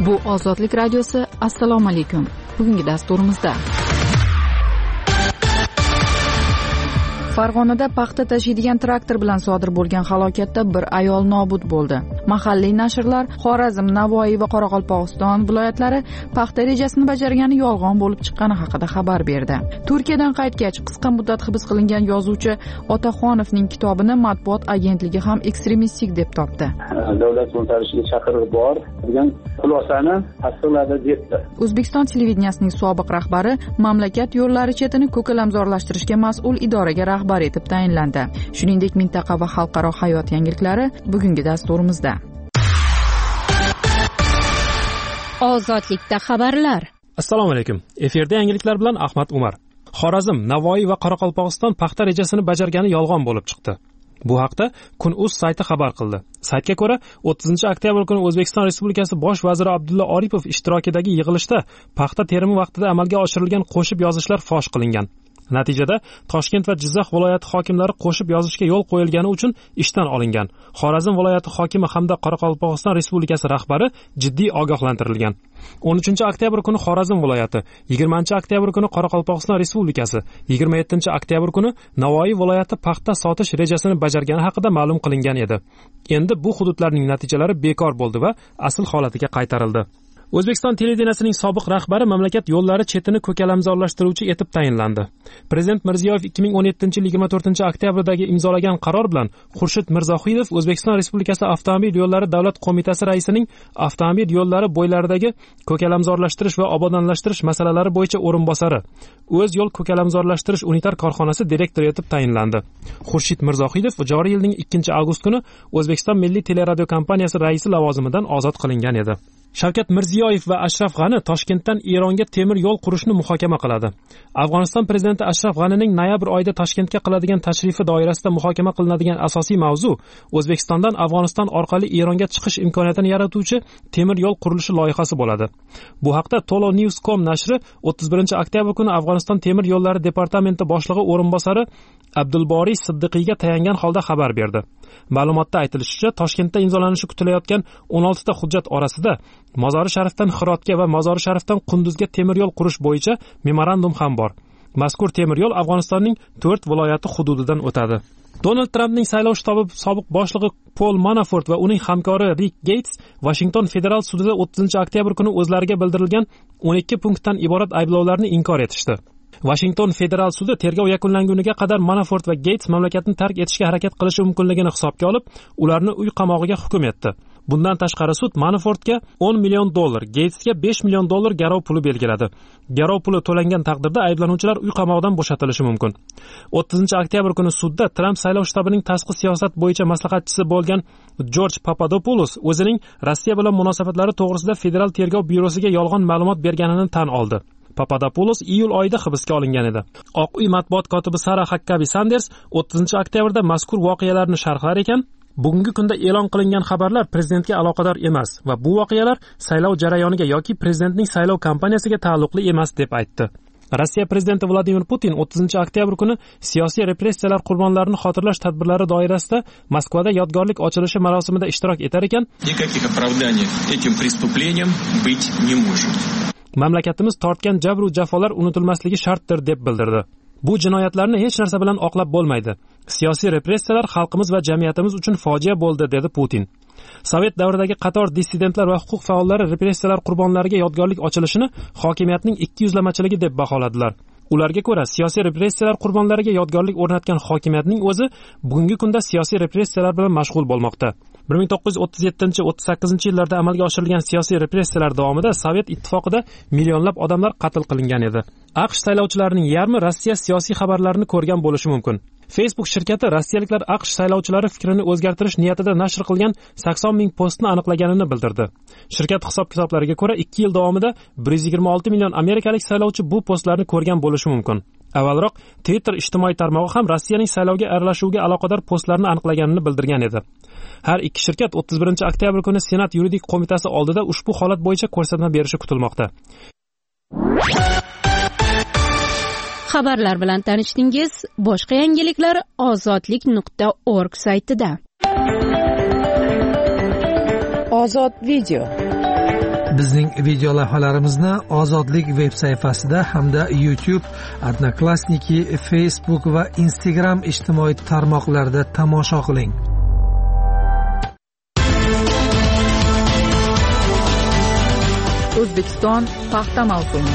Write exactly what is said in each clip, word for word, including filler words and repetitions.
Bu Ozodlik radiosi. Assalomu alaykum. Bugungi dasturimizda Farg'onada paxta tashiydigan traktor bilan sodir bo'lgan halokatda bir ayol nobud bo'ldi. Mahalliy nashrlar Xorazm, Navoiy va Qoraqalpog'iston viloyatlari paxta rejasini bajargani yolg'on bo'lib chiqqani haqida xabar berdi. Turkiyadan qaytgach, qisqa muddat hibs qilingan yozuvchi Otaxonovning kitobini matbuot agentligi ham ekstremistik deb topdi. Davlat to'ntarishiga chaqiriq bor degan xulosani tasdiqladi debdi. O'zbekiston televideniyasining sobiq rahbari mamlakat yo'llari chetini ko'kalamzorlashtirishga mas'ul idoraga rahbar etib tayinlandi. Shuningdek, mintaqa va xalqaro hayot yangiliklari bugungi dasturimizda. Ozodlikda xabarlar. Assalomu alaykum. Efirda yangiliklar bilan Ahmad Umar. Xorazm, Navoiy va Qoraqalpog'iston paxta rejasini bajargani yolg'on bo'lib chiqdi. Bu haqda Kun.uz sayti xabar qildi. Saytga ko'ra, o'ttizinchi oktyabr kuni O'zbekiston Respublikasi Bosh vaziri Abdulla Oripov ishtirokidagi yig'ilishda paxta terimi vaqtida amalga oshirilgan qo'shib yozishlar fosh qilingan. Natijada Toshkent va Jizzax viloyati hokimlari qo'shib yozishga yo'l qo'yilgani uchun ishdan olingan. Xorazm viloyati hokimi hamda Qoraqalpog'iston Respublikasi rahbari jiddiy ogohlantirilgan. o'n uchinchi oktyabr kuni Xorazm viloyati, yigirmanchi oktyabr kuni Qoraqalpog'iston Respublikasi, yigirma yettinchi oktyabr kuni Navoiy viloyati paxta sotish rejasini bajargani haqida ma'lum qilingan edi. Endi bu hududlarning natijalari bekor bo'ldi va asl holatiga qaytarildi. O'zbekiston televideniyasining sobiq rahbari mamlakat yo'llari chetini ko'kalamzorlashtiruvchi etib tayinlandi. Prezident Mirziyoyev ikki ming o'n yettinchi yil yigirma to'rtinchi oktyabrdagi imzolagan qaror bilan Xurshid Mirzohidov O'zbekiston Respublikasi Avtomobil yo'llari davlat qo'mitasi raisining avtomobil yo'llari bo'ylaridagi ko'kalamzorlashtirish va obodonlashtirish masalalari bo'yicha o'rinbosari, o'z yo'l ko'kalamzorlashtirish unitar korxonasi direktori etib tayinlandi. Xurshid Mirzohidov joriy yilning ikkinchi avgust kuni O'zbekiston Milliy teleradio kompaniyasi raisi lavozimidan ozod qilingan edi. Shavkat Mirziyoyev va Ashraf G'ani Toshkentdan Eronga temir yo'l qurishni muhokama qiladi. Afg'oniston prezidenti Ashraf G'anining noyabr oyida Toshkentga qiladigan tashrifi doirasida muhokama qilinadigan asosiy mavzu O'zbekistondan Afg'oniston orqali Eronga chiqish imkoniyatini yaratuvchi temir yo'l qurilishi loyihasi bo'ladi. Bu haqda Tolo News dot com nashri o'ttiz birinchi oktyabr kuni Afg'oniston temir yo'llari departamenti boshlig'i o'rinbosari Abdulboriy Siddiqiyga tayangan holda xabar berdi. Ma'lumotda aytilishicha, Toshkentda imzolanishi kutilayotgan o'n oltita hujjat orasida Mozori Sharifdan Hirotga va Mozori Sharifdan Qunduzga temir yo'l qurish bo'yicha memorandum ham bor. Mazkur temir yo'l Afg'onistonning to'rt viloyati hududidan o'tadi. Donald Trampning saylov shtabi sobiq boshlig'i Paul Manafort va uning hamkori Rick Gates Washington federal sudida o'ttizinchi oktyabr kuni o'zlariga bildirilgan o'n ikki punktdan iborat ayblovlarni inkor etishdi. Washington federal sudi tergov yakunlanguniga qadar Manafort va Gates mamlakatni tark etishga harakat qilishi mumkinligini hisobga olib, ularni uy qamog'iga hukm etdi. Bundan tashqari sud Manafortga o'n million dollar, Gatesga besh million dollar garov puli belgiladi. Garov puli to'langan taqdirda ayblanuvchilar uy qamog'idan bo'shatilishi mumkin. o'ttizinchi oktyabr kuni sudda Trump saylov shtabining tashqi siyosat bo'yicha maslahatchisi bo'lgan George Papadopoulos o'zining Rossiya bilan munosabatlari to'g'risida federal tergov byurosiga yolg'on ma'lumot berganini tan oldi. Papadopoulos iyul oyida hibsga olingan edi. Oq uy matbuot kotibi Sara Huckabee Sanders o'ttizinchi oktyabrda mazkur voqealarni sharhlar ekan, bugungi kunda e'lon qilingan xabarlar prezidentga aloqador emas va bu voqealar saylov jarayoniga yoki prezidentning saylov kampaniyasiga taalluqli emas deb aytdi. Rossiya prezidenti Vladimir Putin o'ttizinchi oktyabr kuni siyosiy repressiyalar qurbonlarini xotirlash tadbirlari doirasida Moskvada yodgorlik ochilishi marosimida ishtirok etar ekan, никаких оправданий этим преступлениям быть не может. Mamlakatimiz tortgan jabr va jafolar unutilmasligi shartdir deb bildirdi. Bu jinoyatlarni hech narsa bilan oqlab bo'lmaydi. Siyosiy repressiyalar xalqimiz va jamiyatimiz uchun fojia bo'ldi, dedi Putin. Sovet davridagi qator dissidentlar va huquq faollari repressiyalar qurbonlariga yodgorlik ochilishini hokimiyatning ikki yuzlamachiligi deb baholadilar. Ularga ko'ra, siyosiy repressiyalar qurbonlariga yodgorlik o'rnatgan hokimiyatning o'zi bugungi kunda siyosiy repressiyalar bilan mashg'ul bo'lmoqda. bir ming to'qqiz yuz o'ttiz yettinchi o'ttiz sakkizinchi yillarda amalga oshirilgan siyosiy repressiyalar davomida Sovet ittifoqida millionlab odamlar qatl qilingan edi. AQSh saylovchilarining yarmi Rossiya siyosiy xabarlarini ko'rgan bo'lishi mumkin. Facebook shirkati rossiyaliklar AQSh saylovchilari fikrini o'zgartirish niyatida nashr qilgan sakson ming postni aniqlaganini bildirdi. Shirkat hisob-kitoblariga ko'ra ikki yil davomida bir yuz yigirma olti million amerikalik saylovchi bu postlarni ko'rgan bo'lishi mumkin. Avvalroq Twitter ijtimoiy tarmog'i ham Rossiyaning saylovga aralashuviga aloqador postlarni aniqlaganini bildirgan edi. Har ikki shirkat o'ttiz birinchi oktyabr kuni Senat yuridik qo'mitasi oldida ushbu holat bo'yicha ko'rsatma berishi kutilmoqda. Xabarlar bilan tanishdingiz. Boshqa yangiliklar ozodlik nuqta org saytida. Ozod video. Bizning video lavhalarimizni Ozodlik veb sayfasida hamda YouTube, Odnoklassniki, Facebook va Instagram ijtimoiy tarmoqlarida tomosha qiling. O'zbekiston paxta mavsumi.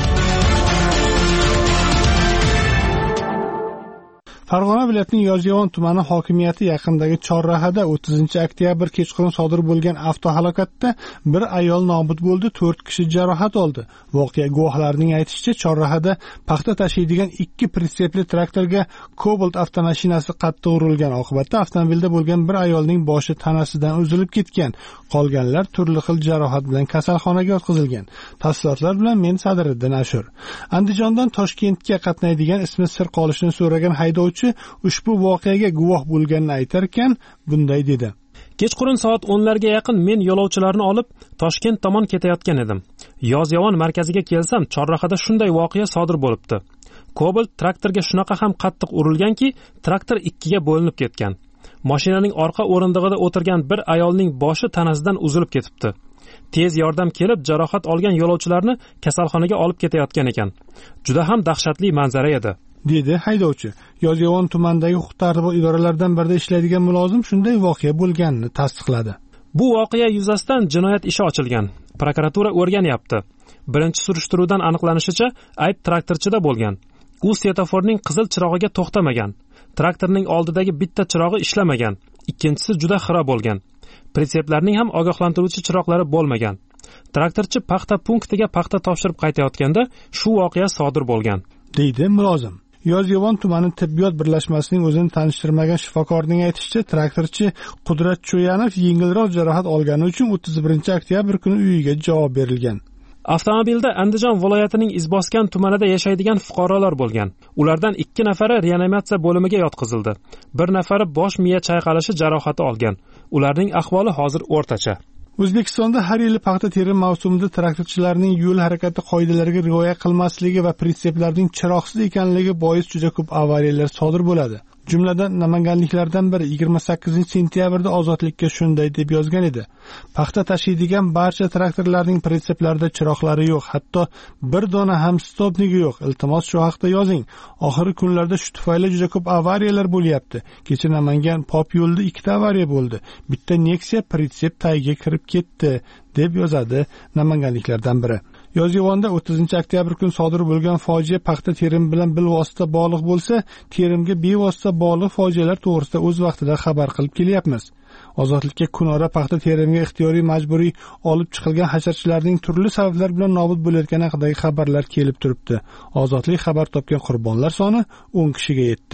Farg'ona viloyatining Yozyovon tumani hokimiyati yaqinidagi Chorrahada o'ttizinchi oktyabr kechqurun sodir bo'lgan avtohalokatda bir ayol nobud bo'ldi, to'rt kishi jarohat oldi. Voqea guvohlarining aytishicha, Chorrahada paxta tashiydigan ikki pritsepli traktorga Cobalt avtomashinasi qattiq urilgan. Oqibatda avtomobilda bo'lgan bir ayolning boshi tanasidan uzilib ketgan. Qolganlar turli xil jarohat bilan kasalxonaga yotqizilgan. Tafsilotlar bilan men Sadriddin Ashur. Andijondan Toshkentga qatnaydigan ismi sir qolishini so'ragan haydovchi ushbu voqeaga guvoh bo'lganini aytar ekan, bunday dedi. Kechqurun soat o'nlarga yaqin men yo'lovchilarni olib Toshkent tomon ketayotgan edim. Yozyovon markaziga kelsam, Chorrahada shunday voqea sodir bo'libdi. Cobalt traktorga shunaqa ham qattiq urilganki, traktor ikkiga bo'linib ketgan. Mashinaning orqa o'rindig'ida o'tirgan bir ayolning boshi tanasidan uzilib ketibdi. Tez yordam kelib jarohat olgan yo'lovchilarni kasalxonaga olib ketayotgan ekan. Juda ham dahshatli manzara edi, dedi haydovchi. Yozyovon tumanidagi huquq-tartibot idoralaridan birida ishlaydigan mulozim shunday voqea bo'lganini tasdiqladi. Bu voqea yuzasidan jinoyat ishi ochilgan. Prokuratura o'rganyapti. Birinchi surishtiruvdan aniqlanishicha, ayb traktorchida bo'lgan. U svetoforning qizil chirog'iga to'xtamagan. Traktorning oldidagi bitta chirog'i ishlamagan. Ikkinchisi juda xira bo'lgan. Pritseplarning ham ogohlantiruvchi chiroqlari bo'lmagan. Traktorchi paxta punktiga paxta topshirib qaytayotganda shu voqea sodir bo'lgan, deydi mulozim. Yozyovon tumani tibbiyot birlashmasining o'zini tanishtirmagan shifokorning aytishicha, traktorchi Qudrat Cho'yanov yengilroq jarohat olgani uchun o'ttiz birinchi oktyabr kuni uyiga javob berilgan. Avtomobilda Andijon viloyatining Izboskan tumanida yashaydigan fuqarolar bo'lgan. Ulardan ikki nafari reanimatsiya bo'limiga yotqizildi. Bir nafari bosh miya chayqalishi jarohati olgan. Ularning ahvoli hozir o'rtacha. O'zbekistonda har yili paxta terim mavsumida traktorchilarning yo'l harakati qoidalariga rioya qilmasligi va pritseplarning chiroqsiz ekanligi bois juda ko'p avariyalar sodir bo'ladi. Jumladan namanganliklardan biri yigirma sakkizinchi sentyabrda Ozodlikka shunday deb yozgan edi. Paxta tashiydigan barcha traktorlarning pritseplarida chiroqlari yo'q, hatto bir dona ham stopnigi yo'q. Iltimos shu haqda yozing. Oxirgi kunlarda shu tufayli juda ko'p avariyalar bo'lyapti. Kecha Namangan Pop yo'lida ikkita avariya bo'ldi. Bitta Nexia pritsep tagiga kirib ketdi, deb yozadi namanganliklardan biri. Yozyovonda o'ttizinchi oktyabr kuni sodir bo'lgan fojia paxta terimi bilan bilvosita bog'liq bo'lsa, terimga bevosita bog'liq fojialar to'g'risida o'z vaqtida xabar qilib kelyapmiz. Ozodlikka kunora paxta terimiga ixtiyoriy majburiy olib chiqilgan hasharchilarning turli sabablar bilan nobud bo'layotgani haqidagi xabarlar kelib turibdi. Ozodlik xabar topgan qurbonlar soni o'n kishiga yetdi.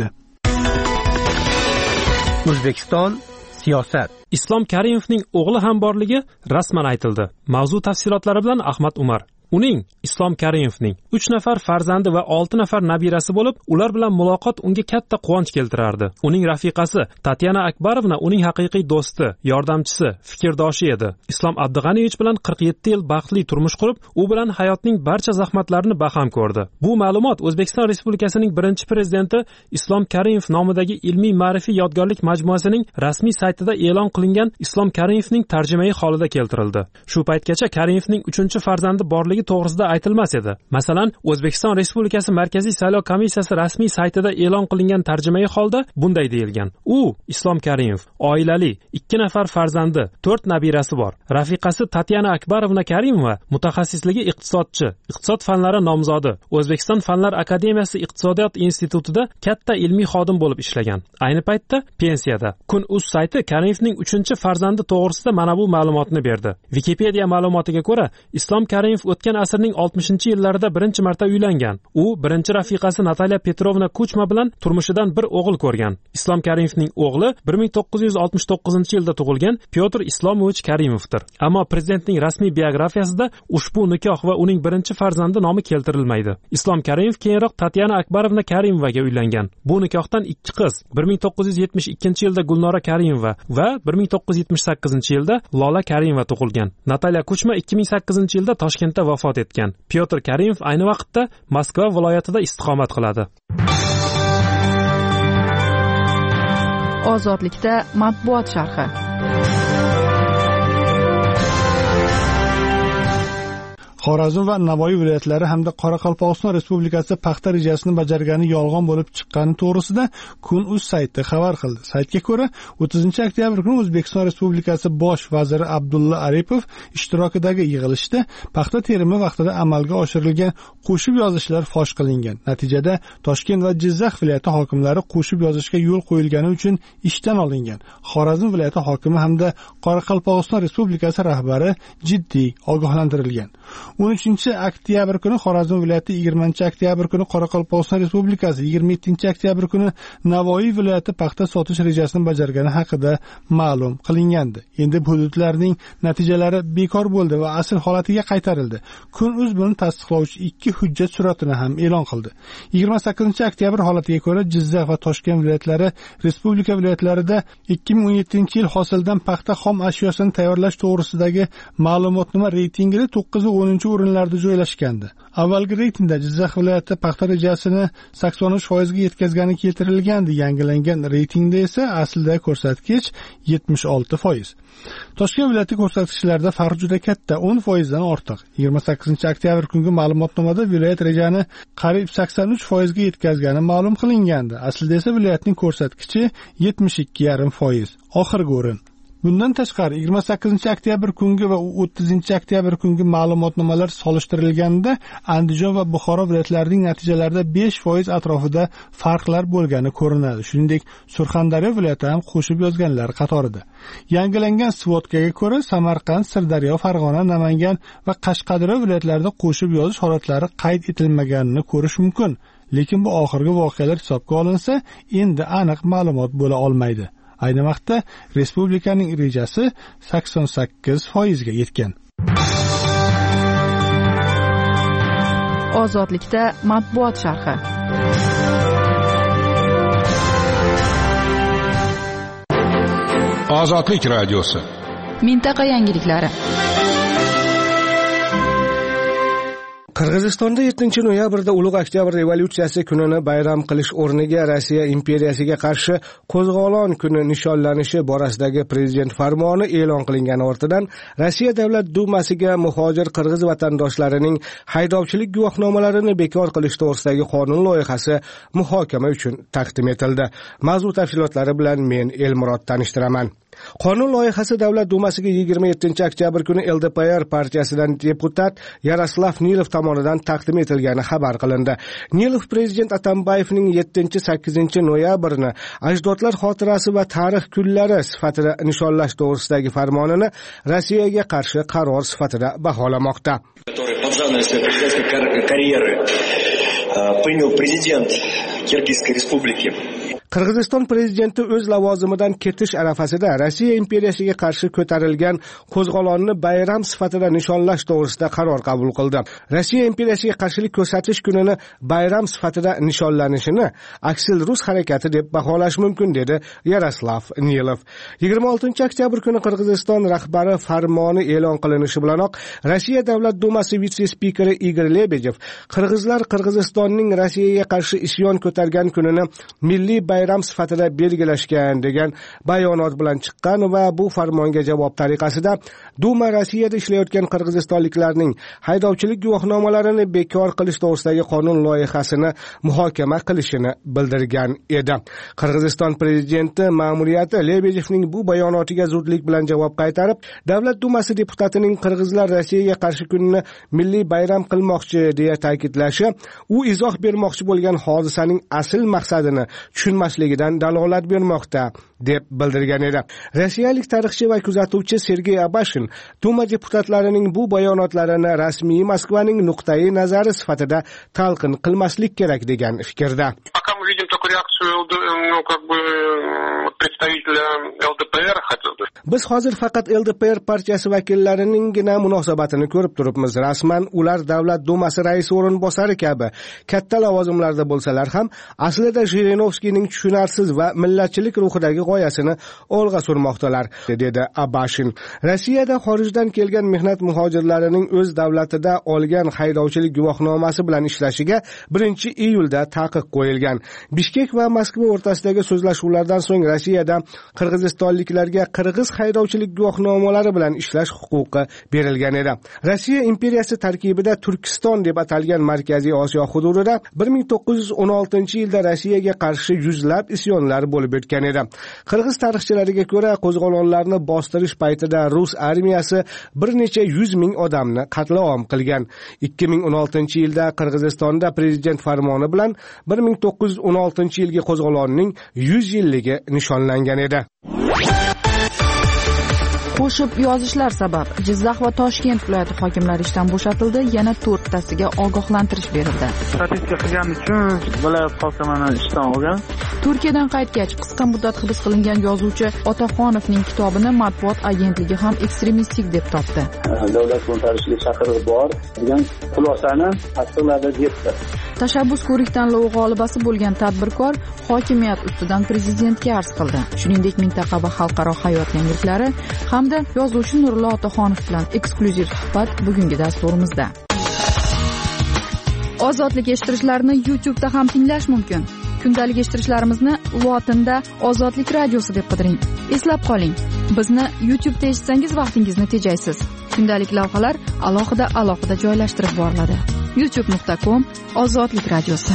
O'zbekiston siyosat. Islom Karimovning o'g'li ham borligi rasman aytildi. Mavzu tafsilotlari bilan Ahmad Umar. Uning, Islom Karimovning uch nafar farzandi va olti nafar nabirasi bo'lib, ular bilan muloqot unga katta quvonch keltirardi. Uning rafiqasi Tatyana Akbarovna uning haqiqiy do'sti, yordamchisi, fikrdoshi edi. Islom Abdug'aniyevich bilan qirq yetti yil baxtli turmush qurib, u bilan hayotning barcha zahmatlarini baham ko'rdi. Bu ma'lumot O'zbekiston Respublikasining birinchi prezidenti Islom Karimov nomidagi ilmiy ma'rifiy yodgorlik majmuasining rasmiy saytida e'lon qilingan Islom Karimovning tarjimai holida keltirildi. Shu paytgacha Karimovning uchinchi farzandi borligi to'g'risida aytilmas edi. Masalan, O'zbekiston Respublikasi Markaziy saylov komissiyasi rasmiy saytida e'lon qilingan tarjimai holda bunday deyilgan: U Islom Karimov oilali, ikki nafar farzandi, to'rt nabirasi bor. Rafiqasi Tatyana Akbarovna Karimova mutaxassisligi iqtisodchi, iqtisod fanlari nomzodi. O'zbekiston Fanlar akademiyasi iqtisodiyot institutida katta ilmiy xodim bo'lib ishlagan. Ayni paytda pensiyada. Kun.uz sayti Karimovning uchinchi farzandi to'g'risida mana bu ma'lumotni berdi. Wikipedia ma'lumotiga ko'ra, Islom Karimov o'tgan asrning oltmishinchi yillarida birinchi marta uylangan. U birinchi rafiqasi Natalya Petrovna Kuchma bilan turmushidan bir o'g'il ko'rgan. Islom Karimovning o'g'li bir ming to'qqiz yuz oltmish to'qqizinchi yilda tug'ilgan Pyotr Islomovich Karimovdir. Ammo prezidentning rasmiy biografiyasida ushbu nikoh va uning birinchi farzandi nomi keltirilmaydi. Islom Karimov keyinroq Tatyana Akbarovna Karimovaga uylangan. Bu nikohdan ikki qiz, bir ming to'qqiz yuz yetmish ikkinchi yilda Gulnora Karimova va bir ming to'qqiz yuz yetmish sakkizinchi yilda Lola Karimova tug'ilgan. Natalya Kuchma ikki ming sakkizinchi yilda Toshkentda vafot etgan. Pyotr Karimov ayni vaqtda Moskva viloyatida istiqomat qiladi. Ozodlikda matbuot sharhi. Xorazm va Navoiy viloyatlari hamda Qoraqalpog'iston Respublikasi paxta rejasini bajargani yolg'on bo'lib chiqqani to'g'risida Kun.uz sayti xabar qildi. Saytga ko'ra, o'ttizinchi oktyabr kuni O'zbekiston Respublikasi bosh vaziri Abdulla Aripov ishtirokidagi yig'ilishda paxta terimi vaqtida amalga oshirilgan qo'shib yozishlar fosh qilingan. Natijada Toshkent va Jizzax viloyati hokimlari qo'shib yozishga yo'l qo'yilgani uchun ishdan olingan. Xorazm viloyati hokimi hamda Qoraqalpog'iston Respublikasi rahbari jiddiy ogohlantirilgan. o'n uchinchi oktyabr kuni Xorazm viloyati, yigirmanchi oktyabr kuni Qoraqalpog'iston Respublikasi, yigirma yettinchi oktyabr kuni Navoiy viloyati paxta sotish rejasini bajargani haqida ma'lum qilingandi. Endi bu hududlarning natijalari bekor bo'ldi va asl holatiga qaytarildi. Kun.uz buni tasdiqlovchi ikki hujjat suratini ham e'lon qildi. yigirma sakkizinchi oktyabr holatiga ko'ra Jizzax va Toshkent viloyatlari respublika viloyatlarida ikki ming o'n yettinchi yil hosildan paxta xom ashyosini tayyorlash to'g'risidagi ma'lumotnoma reytingida to'qqiz va o'ninchi o'rinlarda joylashgandi. Avvalgi reytingda Jizzax viloyati paxta rejasini sakson uch foizga yetkazgani keltirilgandi. Yangilangan reytingda esa aslida ko'rsatkich yetmish olti foiz. Toshkent viloyati ko'rsatkichlarida farq juda katta, o'n foizdan ortiq. yigirma sakkizinchi oktyabr kungi ma'lumotnomada viloyat rejani qariyb sakson uch foizga yetkazgani ma'lum qilingandi. Aslida esa viloyatning ko'rsatkichi yetmish ikki yarim foiz. Oxirgi o'rin. Bundan tashqari yigirma sakkizinchi oktyabr kungi va o'ttizinchi oktyabr kungi ma'lumotnomalar solishtirilganda Andijon va Buxoro viloyatlarining natijalarida besh foiz atrofida farqlar bo'lgani ko'rinadi. Shuningdek, Surxondaryo viloyati ham qo'shib yozganlar qatorida. Yangilangan svotkaga ko'ra Samarqand, Sirdaryo, Farg'ona, Namangan va Qashqadaryo viloyatlarida qo'shib yozish holatlari qayd etilmaganini ko'rish mumkin. Lekin bu oxirgi voqealar hisobga olinsa, endi aniq ma'lumot bo'la olmaydi. Ayni vaqtda respublikaning rejasi sakson sakkiz foizga yetgan. Ozodlikda matbuot sharhi. Ozodlik radiosi. Mintaqa yangiliklari. Qirg'izistonda yettinchi noyabrda Ulug' Oktyabr revolyutsiyasi kunini bayram qilish o'rniga Rossiya imperiyasiga qarshi qo'zg'olon kuni nishonlanishi borasidagi prezident farmoni e'lon qilingani ortidan Rossiya Davlat dumasiga muhojir qirg'iz vatandoshlarining haydovchilik guvohnomalarini bekor qilish to'g'risidagi qonun loyihasi muhokama uchun taqdim etildi. Mavzu tafsilotlari bilan men Elmurod tanishtiraman. Qonun loyihasi Davlat dumasiga yigirma yettinchi oktyabr kuni L D P R partiyasidan deputat Yaroslav Nilov tomonidan taqdim etilgani xabar qilindi. Nilov prezident Atambayevning yettinchi sakkizinchi noyabrni ajdodlar xotirasi va tarix kunlari sifatida nishonlash to'g'risidagi farmonini Rossiyaga qarshi qaror sifatida baholamoqda. Принял президент Киргизской республики. Qirg'iziston prezidenti o'z lavozimidan ketish arafasida Rossiya imperiyasiga qarshi ko'tarilgan qo'zg'olonni bayram sifatida nishonlash to'g'risida qaror qabul qildi. Rossiya imperiyasiga qarshilik ko'rsatish kunini bayram sifatida nishonlanishini aksil rus harakati deb baholash mumkin, dedi Yaroslav Nilov. yigirma oltinchi oktyabr kuni Qirg'iziston rahbari farmoni e'lon qilinishi bilanoq Rossiya Davlat dumasi vitse-spikeri Igor Lebedev qirg'izlar Qirg'izistonning Rossiyaga qarshi isyon ko'targan kunini milliy bayram sifatida belgilashgan degan bayonot bilan chiqqan va bu farmonga javob tariqasida Duma Rossiyada ishlayotgan qirg'izistonliklarning haydovchilik guvohnomalarini bekor qilish to'g'risidagi qonun loyihasini muhokama qilishini bildirgan edi. Qirg'iziston prezidenti ma'muriyati Lebedevning bu bayonotiga zudlik bilan javob qaytarib, Davlat dumasi deputatining qirg'izlar Rossiyaga qarshi kunni milliy bayram qilmoqchi deya ta'kidlashi, u izoh bermoqchi bo'lgan hodisaning asl maqsadini tushunmasligidan dalolat bermoqda deb bildirgan edi. Rossiyalik tarixchi va kuzatuvchi Sergey Abashin Duma deputatlarining bu bayonotlarini rasmiy Moskvaning nuqtai nazari sifatida talqin qilmaslik kerak degan fikrda. Biz hozir faqat L D P R partiyasi vakillariningina munosabatini ko'rib turibmiz. Rasman ular Davlat dumasi raisi o'rinbosari kabi katta lavozimlarda bo'lsalar ham aslida Jirinovskiyning tushunarsiz va millatchilik ruhidagi g'oyasini olg'a surmoqdalar, dedi Abashin. Rossiyada xorijdan kelgan mehnat muhojirlarining o'z davlatida olgan haydovchilik guvohnomasi bilan ishlashiga birinchi iyulda taqiq qo'yilgan. Bishkek va Moskva o'rtasidagi so'zlashuvlardan so'ng Rossiyada qirg'izistonliklarga qirg'iz haydovchilik guvohnomalari bilan ishlash huquqi berilgan edi. Rossiya imperiyasi tarkibida Turkiston deb atalgan Markaziy Osiyo hududida bir ming to'qqiz yuz o'n oltinchi yilda Rossiyaga qarshi yuzlab isyonlar bo'lib o'tgan edi. Qirg'iz tarixchilariga ko'ra, qo'zg'olonlarni bostirish paytida rus armiyasi bir necha yuz ming odamni qatl-om qilgan. ikki ming o'n oltinchi yilda Qirg'izistonda prezident farmoni bilan bir ming to'qqiz yuz o'n oltinchi yilgi qo'zg'olonning yuz yilligi nishonlangan edi. Qo'shib yozishlar sabab Jizzax va Toshkent viloyati hokimlari ishdan bo'shatildi, yana to'rttasiga ogohlantirish berildi. Statistika qilgani uchun viloyat hokimini ishdan olgan. Turkiyadan qaytgach qisqa muddat hibs qilingan yozuvchi Otaxonovning kitobini matbuot agentligi ham ekstremistik deb topdi. Davlat to'ntarishiga chaqiriq bor degan xulosani tasdiqladi debdi. Tashabbus ko'rik tanlovi g'olibasi bo'lgan tadbirkor hokimiyat ustidan prezidentga arz qildi. Shuningdek, mintaqa va xalqaro hayot yangiliklari hamda yozuvchi Nurullo Otaxonov bilan eksklyuziv suhbat bugungi dasturimizda. Ozodlik eshittirishlarni YouTube'da ham tinglash mumkin. Kundalik eshittirishlarimizni lotinda Ozodlik radiosi deb qidiring. Eslab qoling, bizni YouTube'da eshitsangiz vaqtingizni tejaysiz. Kundalik lavhalar alohida alohida joylashtirib boriladi. youtube nuqta com Ozodlik radiosi.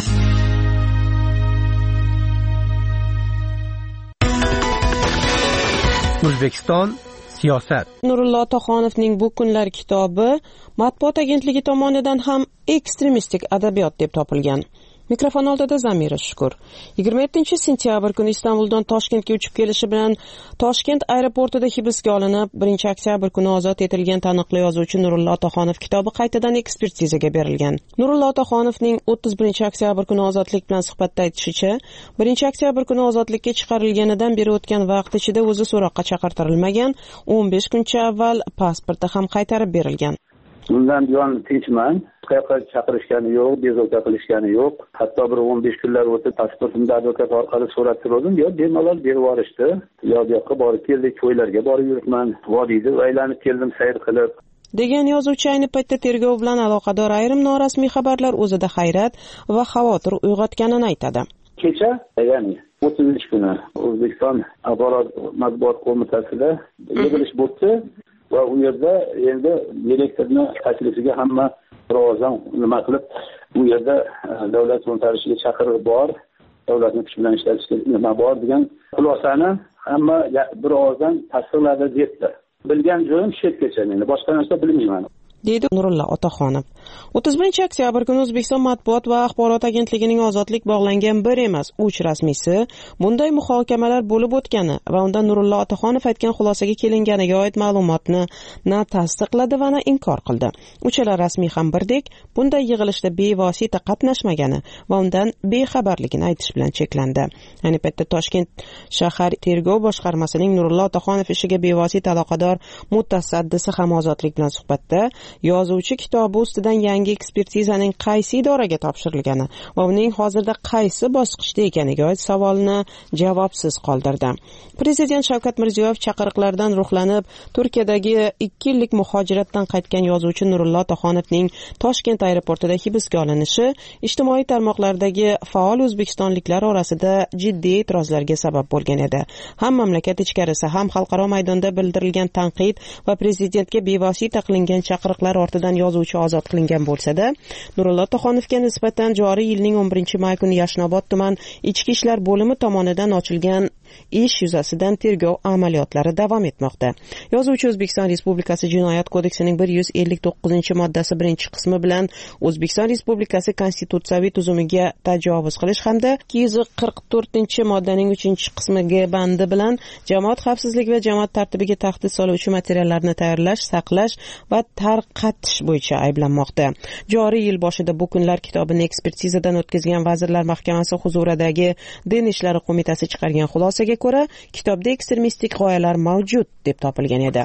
O'zbekiston siyosat. Nurullo Otaxonovning bu kunlar kitobi matbuot agentligi tomonidan ham ekstremistik adabiyot deb topilgan. Mikrofon oldida Zamira Shukur. yigirma yettinchi sentyabr kuni Istanbuldan Toshkentga uchib kelishi bilan Toshkent aeroportida hibsga olinib, birinchi oktyabr kuni ozod etilgan taniqli yozuvchi Nurullo Otaxonov kitobi qaytadan ekspertizaga berilgan. Nurullo Otaxonovning o'ttiz birinchi oktyabr kuni ozodlik bilan suhbatda aytishicha, birinchi oktyabr kuni ozodlikka chiqarilganidan beri o'tgan vaqt ichida o'zi so'roqqa chaqirtirilmagan, o'n besh kuncha avval pasporti ham qaytarib berilgan. Bundan buyon tinchman. Qayerga chaqirishgani yo'q, bezovta qilishgani yo'q. Hatto bir o'n besh kunlar o'tib pasportimni advokat orqali so'rattirdim. Yo, bemalol berib yuborishdi. Yo, bu yoqqa borib keldik, to'ylarga borib yuribman. Vodiyda aylanib keldim sayr qilib. Degan yozuvchi ayni paytda tergov bilan aloqador ayrim norasmiy xabarlar o'zida hayrat va xavotir uyg'otganini aytadi. Kecha, ya'ni o'ttizinchi kuni O'zbekiston Axborot matbuot qo'mitasida yig'ilish bo'ldi. Va u yerda endi direktorning taklifiga hamma birozdan nima qilib, bu yerda davlat to'ntarishiga chaqiriq bor, davlatni kuch bilan ishlatishga nima bor degan xulosani hamma birozdan tasdiqladi debdi. Bilgan joyim shu yergacha, men boshqa narsa bilmayman. deydi Nurullo Otaxonov. o'ttiz birinchi oktyabr kuni O'zbekiston matbuot va axborot agentligining ozodlik bog'langan bir emas, uch rasmiysi bunday muhokamalar bo'lib o'tgani va unda Nurullo Otaxonov aytgan xulosaga kelinganiga oid ma'lumotni na tasdiqladi va na inkor qildi. Uchala rasmiy ham birdek bunday yig'ilishda bevosita qatnashmagani va undan bexabarligini aytish bilan cheklandi. Ayni paytda Toshkent shahar tergov boshqarmasining Nurullo Otaxonov ishiga bevosita aloqador mutasaddisi ham ozodlik bilan suhbatda yozuvchi kitobi ustidan yangi ekspertizaning qaysi idoraga topshirilgani va uning hozirda qaysi bosqichda ekaniga oid savolni javobsiz qoldirdi. Prezident Shavkat Mirziyoyev chaqiriqlardan ruhlanib, Turkiyadagi ikki yillik muhojiratdan qaytgan yozuvchi Nurullo Otaxonovning Toshkent aeroportida hibsga olinishi ijtimoiy tarmoqlardagi faol o'zbekistonliklar orasida jiddiy e'tirozlarga sabab bo'lgan edi. Ham mamlakat ichkarisi, ham xalqaro maydonda bildirilgan tanqid va prezidentga bevosita qilingan chaqiriqlar ortidan yozuvchi ozod qilingan bo'lsa-da, Nurullo Otaxonovga nisbatan joriy yilning o'n birinchi may kuni Yashnobod tuman ichki ishlar bo'limi tomonidan ochilgan ish yuzasidan tergov amaliyotlari davom etmoqda. Yozuvchi O'zbekiston Respublikasi Jinoyat kodeksining bir yuz ellik to'qqizinchi moddasi birinchi qismi bilan O'zbekiston Respublikasi konstitutsiyaviy tuzumiga tajovuz qilish hamda ikki yuz qirq to'rtinchi moddaning uchinchi qismiga bandi bilan jamoat xavfsizligi va jamoat tartibiga tahdid soluvchi materiallarni tayyorlash, saqlash va tarqatish bo'yicha ayblanmoqda. Joriy yil boshida bu kunlar kitobini ekspertizadan o'tkazgan Vazirlar Mahkamasi huzuridagi Din ishlari qo'mitasi chiqargan xulosaga ko'ra, kitobda ekstremistik g'oyalar mavjud deb topilgan edi.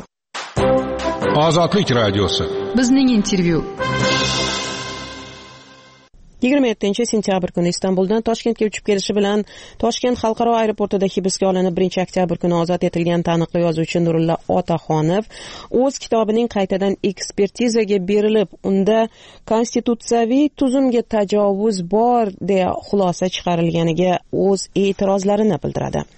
Ozodlik radiosi. Bizning intervyu. yigirma yettinchi sentyabr kuni Istanbuldan Toshkentga uchib kelishi bilan Toshkent xalqaro aeroportida hibsga olinib, birinchi oktyabr kuni ozod etilgan taniqli yozuvchi Nurullo Otaxonov o'z kitobining qaytadan ekspertizaga berilib, unda konstitutsiyaviy tuzumga tajovuz bor deya xulosa chiqarilganiga o'z e'tirozlarini bildiradi.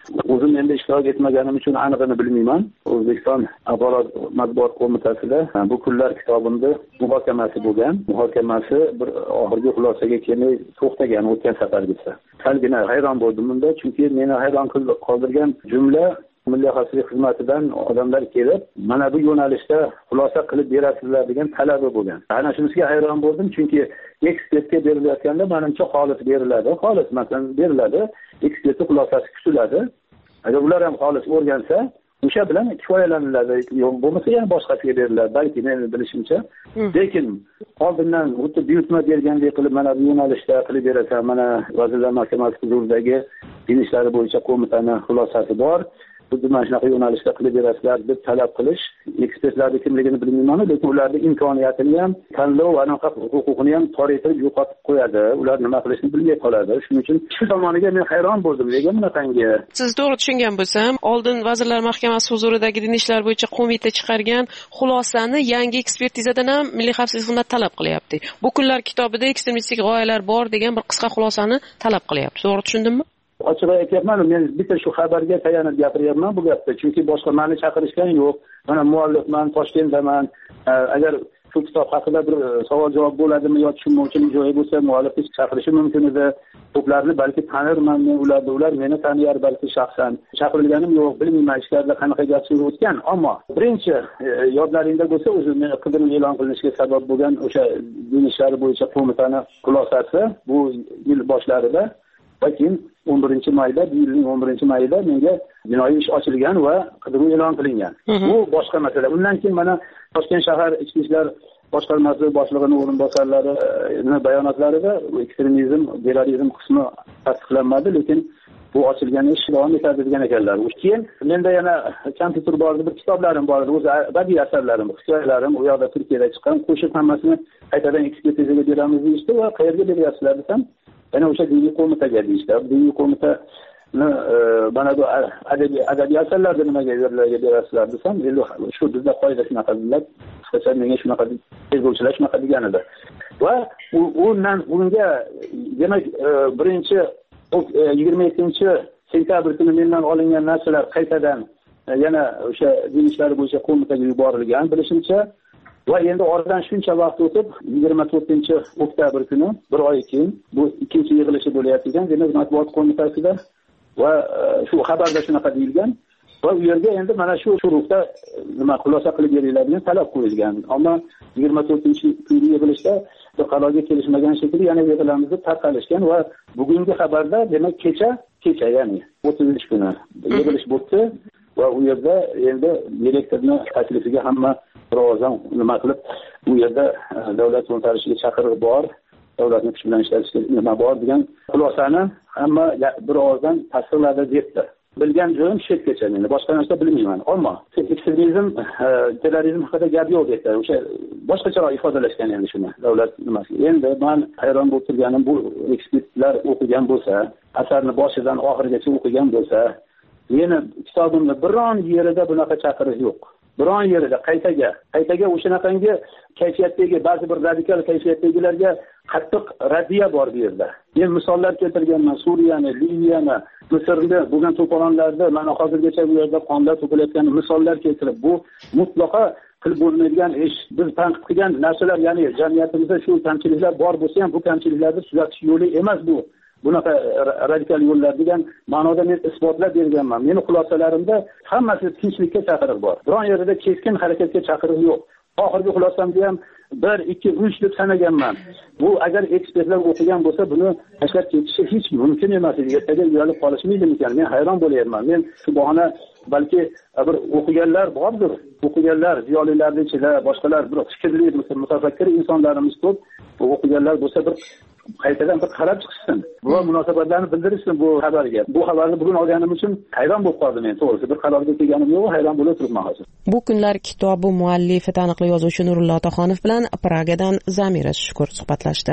o'zim endi ishtirok etmaganim uchun aniqini bilmayman. O'zbekiston axborot matbuot qo'mitasida bu kunlar kitobimni muhokamasi bo'lgan. Muhokamasi bir oxirgi xulosaga kelmay to'xtagan o'tgan safargisi. Salgina hayron bo'ldim bunda, chunki meni hayron qoldirgan jumla Milliy xavfsizlik xizmatidan odamlar kelib, mana bu yo'nalishda xulosa qilib berasizlar degan talabi bo'lgan. Ana shunisiga hayron bo'ldim, chunki ekspertga berilayotganda menimcha xolis beriladi, xolis masalan beriladi, ekspertning xulosasi kutiladi. Agar ular ham xolis o'rgansa, o'sha bilan kifoyalaniladi. Yo'q bo'lmasa yana boshqasiga beriladi, balki meni bilishimcha. Lekin oldindan o'ta buyurtma bergandek qilib mana bu yo'nalishda qilib berasan, mana Vazirlar Mahkamasi huzuridagi din ishlari bo'yicha qo'mitani xulosasi bor. Xuddi mana shunaqa yo'nalishda qilib berasizlar deb talab qilish, ekspertlarning kimligini bilmayman, lekin ularning imkoniyatini ham, tanlov va anaqa huquqini ham tor etib yo'qotib qo'yadi. Ular nima qilishni bilmay qoladi. Shuning uchun shu tomoniga men hayron bo'ldim. Nega bunaqangi? Siz to'g'ri tushungan bo'lsam, oldin Vazirlar Mahkamasi huzuridagi din ishlar bo'yicha qo'mita chiqargan xulosani yangi ekspertizadan ham Milliy xavfsizlik xizmati talab qilyapti. Bu kunlar kitobida ekstremistik g'oyalar bor degan bir qisqa xulosani talab qilyapti. To'g'ri tushundimmi? Ochig'i aytyapman, men bitta shu xabarga tayanib gapiryapman bu gapda, chunki boshqa meni chaqirishgan yo'q. Mana muallifman, Toshkentdaman. Agar shu kitob haqida bir savol javob bo'ladimi yoki tushunmovchilik joyi bo'lsa, muallifni chaqirishi mumkin edi. Ko'plarni balki tanirman men ularni, ular meni taniyar balki shaxsan. Chaqirilganim yo'q, bilmayman ishlarda qanaqa gap so'z o'tgan, ammo birinchi yodlaringda bo'lsa, o'zi meni qidiruv e'lon qilinishiga sabab bo'lgan o'sha din ishlari bo'yicha qo'mitani xulosasi bu yil boshlarida va keyin o'n birinchi mayda, bu yilning o'n birinchi mayida menga jinoiy ish ochilgan va qidiruv e'lon qilingan. Bu boshqa masala. Undan keyin mana Toshkent shahar ichki ishlar boshqarmasi boshlig'ining o'rinbosarlarining bayonotlarida ekstremizm, terrorizm qismi tasdiqlanmadi, lekin bu ochilgan ish davom etadi degan ekanlar. Keyin menda yana kompyuter bor edi, bir kitoblarim bor edi, o'zi badiiy asarlarim, hikoyalarim, u yoqda Turkiyada chiqqan, qo'shib hammasini qaytadan ekspertizaga beramiz deyishdi va qayerga beryapsizlar desam, yana o'sha diniy qo'mitaga deyishdi. Diniy qo'mitani mana bu adabiy adabiy asarlarni nimaga berasizlar desam, endi shu bizda qoida shunaqa dedilar. Qisqacha menga shunaqa tergovchilar shunaqa degan edi. Va undan unga demak birinchi yigirma ikkinchi sentabr kuni mendan olingan narsalar qaytadan yana o'sha din ishlari bo'yicha qo'mitaga yuborilgan bilishimcha. Va endi oradan shuncha vaqt o'tib yigirma to'rtinchi oktyabr kuni bir oy keyin bu ikkinchi yig'ilishi bo'layotgan demak matbuot qo'mitasida va shu xabarda shunaqa deyilgan va u yerga endi mana shu shuruqda nima xulosa qilib beringlar degan talab qo'yilgan. Ammo yigirma to'rtinchi kungi yig'ilishda bir qarorga kelishmagan shekilli yana yig'ilamiz deb tarqalishgan va bugungi xabarda demak kecha kecha ya'ni o'ttizinchi kuni yig'ilish bo'ldi va u yerda endi direktorning taklifiga hamma birozdan nima qilib u yerda davlat to'ntarishiga chaqiriq bor, davlatni kuch bilan ishlatishga nima bor degan xulosani hamma bir ovozdan tasdiqladi debdi. Bilgan joyim shu yergacha, men boshqa narsa bilmayman. Ammo ekstremizm, terrorizm haqida gap yo'q deb, o'sha boshqacharoq ifodalashgan endi shuni davlat nimasi. Endi men hayron bo'lib turganim bu ekspertlar o'qigan bo'lsa, asarni boshidan oxirigacha o'qigan bo'lsa, meni kitobimni biron yerida bunaqa chaqiriq yo'q. Biron yerida qaytaga, qaytaga o'shanaqangi kayfiyatdagi ba'zi bir radikal kayfiyatdagilarga qattiq raddiya bor bu yerda. Men misollar keltirganman, Suriyani, Liviyani, Misrni bo'lgan to'polonlarda mana hozirgacha bu yerda qonlar to'kilayotgan misollar keltirib, bu mutlaqo qilib bo'lmaydigan ish. Biz tanqid qilgan narsalar, ya'ni jamiyatimizda shu kamchiliklar bor bo'lsa ham bu kamchiliklarni tuzatish yo'li emas bu. Bunaqa radikal yo'llar degan ma'noda men isbotlab berganman. Meni xulosalarimda hammasi tinchlikka chaqiriq bor. Biron yerda keskin harakatga chaqiriq yo'q. Oxirgi xulosamda ham bir, ikki, uch deb sanaganman. Bu agar ekspertlar o'qigan bo'lsa, buni tashlab ketishi hech mumkin emas. Ertaga uyalib qolishmaydi ekan. Men hayron bo'layapman. Men shu bahona balki bir o'qiganlar bordir. O'qiganlar, ziyolilarning ichida boshqalar bir fikrli, mutafakkir insonlarimiz ko'p. Bu o'qiganlar bo'lsa bir qaytadan bir qarab chiqsin. Bu munosabatlarni bildirishsin bu xabarga. Bu xabarni bugun olganim uchun hayron bo'lib qoldim men, to'g'risi. Bir qarorga kelganim yo'q, hayron bo'lib turibman hozir. Bu kunlar kitobi muallifi taniqli yozuvchi Nurullo Otaxonov bilan Pragadan Zamira Shukur suhbatlashdi.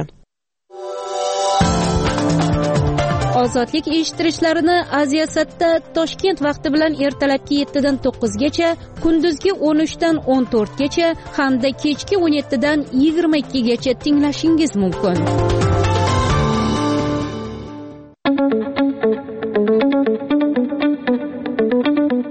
Ozodlik eshittirishlarini Aziyasatda Toshkent vaqti bilan ertalabki yettidan to'qqizgacha, kunduzgi o'n uchdan o'n to'rtgacha hamda kechki o'n yettidan yigirma ikkigacha tinglashingiz mumkin.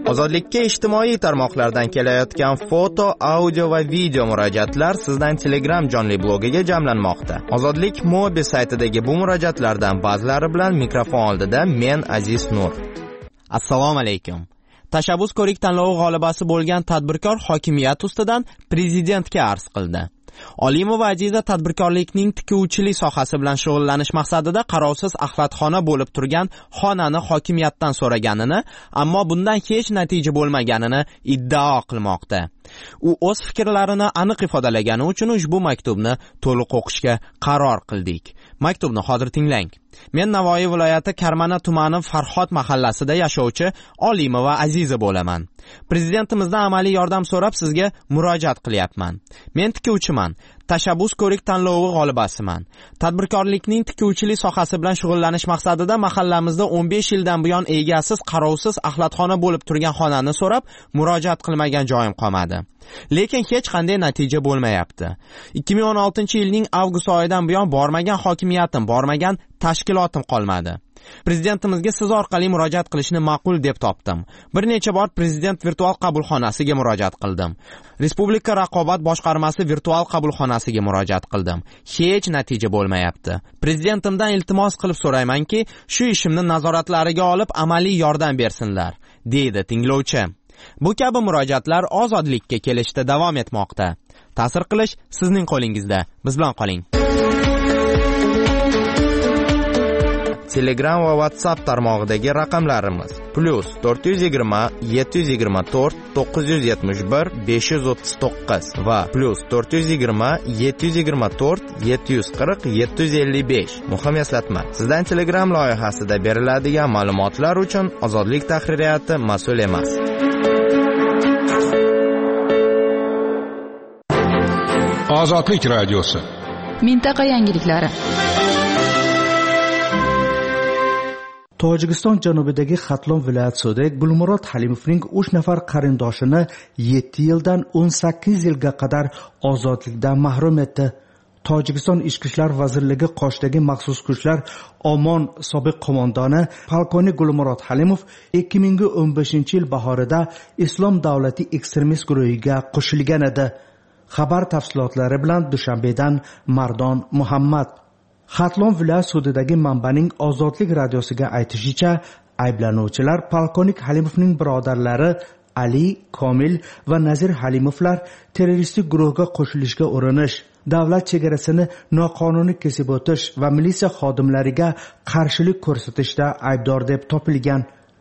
Ozodlikka ijtimoiy tarmoqlardan kelayotgan foto, audio va video murojaatlar sizdan Telegram jonli blogiga jamlanmoqda. Ozodlik Mobi saytidagi bu murojaatlardan ba'zilari bilan mikrofon oldida men Aziz Nur. Assalomu alaykum. Tashabbus ko'rik tanlovi g'olibasi bo'lgan tadbirkor hokimiyat ustidan prezidentga arz qildi. Olimova Aziza tadbirkorlikning tikuvchilik sohasi bilan shug'ullanish maqsadida qarovsiz axlatxona bo'lib turgan xonani hokimiyatdan so'raganini, ammo bundan hech natija bo'lmaganini iddao qilmoqda. U o'z fikrlarini aniq ifodalagani uchun ushbu maktubni to'liq o'qishga qaror qildik. Maktubni hozir tinglang. Men Navoiy viloyati Karmana tumani Farhod mahallasida yashovchi Olimova Aziza bo'laman. Prezidentimizdan amaliy yordam so'rab sizga murojaat qilyapman. Men tikuvchiman. Tashabbus ko'rik tanlovi g'olibasiman. Tadbirkorlikning tikuvchilik sohasi bilan shug'ullanish maqsadida mahallamizda o'n besh yildan buyon egasiz, qarovsiz axlatxona bo'lib turgan xonani so'rab murojaat qilmagan joyim qolmadi. Lekin hech qanday natija bo'lmayapti. ikki ming o'n oltinchi yilning avgust oyidan buyon bormagan hokimiyatim, bormagan tashkilotim qolmadi. Prezidentimizga siz orqali murojaat qilishni ma'qul deb topdim. Bir necha bor prezident virtual qabulxonasiga murojaat qildim. Respublika raqobat boshqarmasi virtual qabulxonasiga murojaat qildim. Hech natija bo'lmayapti. Prezidentimdan iltimos qilib so'raymanki, shu ishimni nazoratlariga olib amaliy yordam bersinlar, deydi tinglovchi. Bu kabi murojaatlar ozodlikka kelishda davom etmoqda. Ta'sir qilish sizning qo'lingizda. Biz bilan qoling. Telegram va WhatsApp tarmog'idagi raqamlarimiz plus to'rt yuz yigirma yetti yuz yigirma to'rt to'qqiz yuz yetmish bir besh yuz o'ttiz to'qqiz va plus to'rt yuz yigirma yetti yuz yigirma to'rt yetti yuz qirq yetti yuz ellik besh. Muhim eslatma. Sizdan Telegram loyihasida beriladigan ma'lumotlar uchun Ozodlik tahririyati mas'ul emas. Ozodlik radiosi. Mintaqa yangiliklari. Tojikiston janubidagi Xatlon viloyat sudi Gulmurod Halimovning uch nafar qarindoshini yetti yildan o'n sakkiz yilga qadar ozodlikdan mahrum etdi. Tojikiston Ichki ishlar vazirligi qoshidagi maxsus kuchlar Omon sobiq qo'mondoni polkovnik Gulmurod Halimov ikki ming o'n beshinchi yil bahorida Islom davlati ekstremist guruhiga qo'shilgan edi. Xabar tafsilotlari bilan Dushanbedan Mardon Muhammad. Xatlon viloyat sudidagi manbaning Ozodlik radiosiga aytishicha, ayblanuvchilar polkovnik Halimovning birodarlari Ali, Komil va Nazir Halimovlar terroristik guruhga qo'shilishga urinish, davlat chegarasini noqonuniy kesib o'tish va militsiya xodimlariga qarshilik ko'rsatishda aybdor deb topilgan.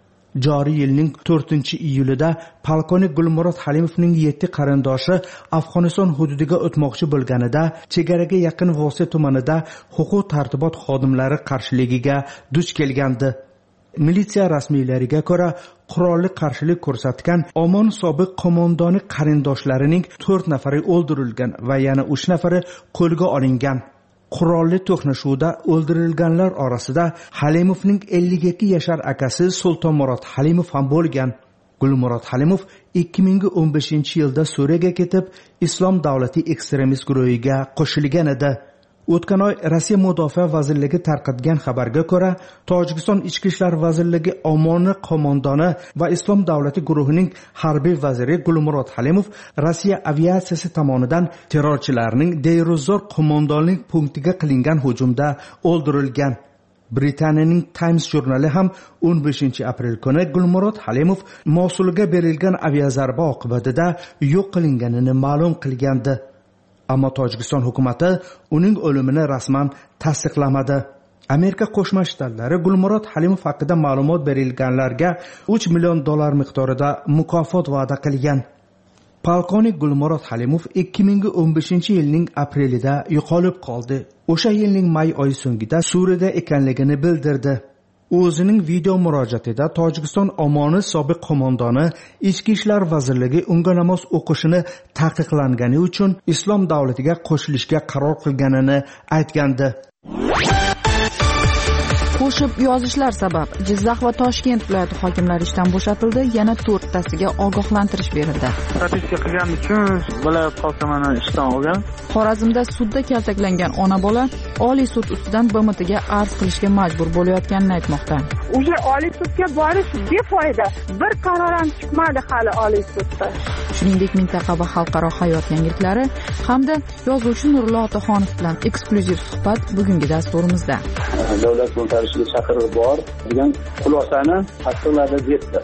Joriy yilning to'rtinchi iyulida polkovnik Gulmurod Halimovning yetti qarindoshi Afg'oniston hududiga o'tmoqchi bo'lganida chegaraga yaqin Vosita tumanida huquq tartibot xodimlari qarshiligiga duch kelgandi. Militsiya rasmiylariga ko'ra, qurolli qarshilik ko'rsatgan Omon sobiq qo'mondoni qarindoshlarining to'rt nafari o'ldirilgan va yana uch nafari qo'lga olingan. Qurolli to'qnashuvda o'ldirilganlar orasida Halimovning ellik ikki yashar akasi Sultonmurod Halimov ham bo'lgan. Gulmurod Halimov ikki ming o'n beshinchi yilda Suriyaga ketib, Islom davlati ekstremist guruhiga qo'shilgan edi. O'tgan oy Rossiya Mudofaa vazirligi tarqatgan xabarga ko'ra, Tojikiston Ichki ishlar vazirligi Omoni qo'mondoni va Islom davlati guruhining harbiy vaziri Gulmurod Halimov Rossiya aviatsiyasi tomonidan terrorchilarning Deyruzor qo'mondonlik punktiga qilingan hujumda o'ldirilgan. Britaniyaning Times jurnali ham o'n beshinchi aprel kuni Gulmurod Halimov Mosulga berilgan aviazarba oqibatida yo'q qilinganini ma'lum qilgandi. Ammo Tojikiston hukumatı uning o'limini rasman tasdiqlamadi. Amerika Qo'shma Shtatlari Gulmurod Halimov haqida ma'lumot berilganlarga uch million dollar miqdorida mukofot va'da qilgan. Polkovnik Gulmurod Halimov ikki ming o'n beshinchi yilning aprelida yo'qolib qoldi. O'sha yilning may oyi so'ngida Suriyada ekanligini bildirdi. U o'zining video murojaatida Tojikiston Omoni sobiq qo'mondoni Ichki ishlar vazirligi unga namoz o'qishini taqiqlangani uchun Islom davlatiga qo'shilishga qaror qilganini aytgandi. Qo'shib yozishlar sabab Jizzax va Toshkent viloyati hokimlari ishdan bo'shatildi, yana to'rttasiga ogohlantirish berildi. Statistika qilgan uchun viloyat hokimini ishdan olgan. Xorazmda sudda kaltaklangan ona bola Oliy sud ustidan B M Tga arz qilishga majbur bo'layotganini aytmoqda. Uje Oliy sudga borish befoyda. Bir qaror ham chiqmadi hali Oliy sudda. Shuningdek, mintaqa va xalqaro hayot yangiliklari hamda yozuvchi Nurullo Otaxonov bilan eksklyuziv suhbat bugungi dasturimizda. Davlat to'ntarishiga chaqiriq bor degan xulosani tasdiqladi debdi.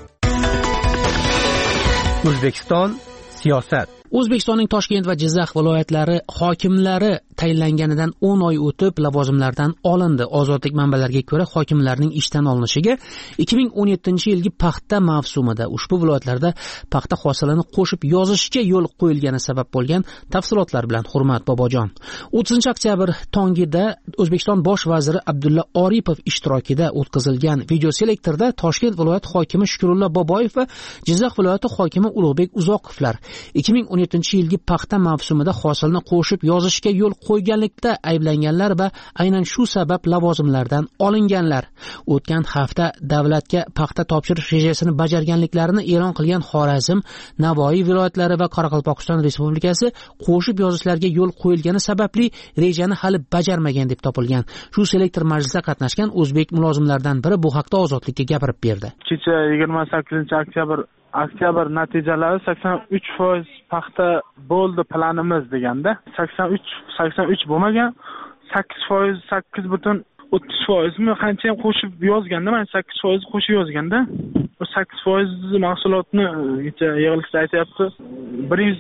O'zbekiston siyosat. O'zbekistonning Toshkent va Jizzax viloyatlari hokimlari tayinlanganidan o'n oy o'tib lavozimlardan olindi. Ozodlik manbalariga ko'ra, hokimlarning ishdan olinishiga ikki ming o'n yettinchi yilgi paxta mavsumida ushbu viloyatlarda paxta hosilini qo'shib yozishga yo'l qo'yilgani sabab bo'lgan tafsilotlar bilan Hurmat Bobojon. o'ttizinchi oktyabr tongida O'zbekiston bosh vaziri Abdulla Oripov ishtirokida o'tkazilgan videoselektorda Toshkent viloyat hokimi Shukrullo Boboyev va Jizzax viloyati hokimi Ulug'bek Uzoqovlar ikki ming o'n yettinchi yilgi paxta mavsumida hosilni qo'shib yozishga yo'l qo'yganlikda ayblanganlar va aynan shu sabab lavozimlardan olinganlar. O'tgan hafta davlatga paxta topshirish rejasini bajarganliklarini e'lon qilgan Xorazm, Navoiy viloyatlari va Qoraqalpog'iston Respublikasi qo'shib yozishlarga yo'l qo'yilgani sababli rejani hali bajarmagan deb topilgan. Shu selektor majlisda qatnashgan o'zbek mulozimlardan biri bu haqda Ozodlikka gapirib berdi. Kecha yigirma sakkizinchi oktyabr oktyabr natijalari sakson uch foiz paxta bo'ldi planimiz deganda, sakson uch sakson uch bo'lmagan, sakkiz foiz sakkiz butun o'ttiz foizmi qancha ham qo'shib yozganda, men sakkiz foiz qo'shib yozganda, o sakkiz foiz mahsulotni yig'ilishda aytayapti, bir yuz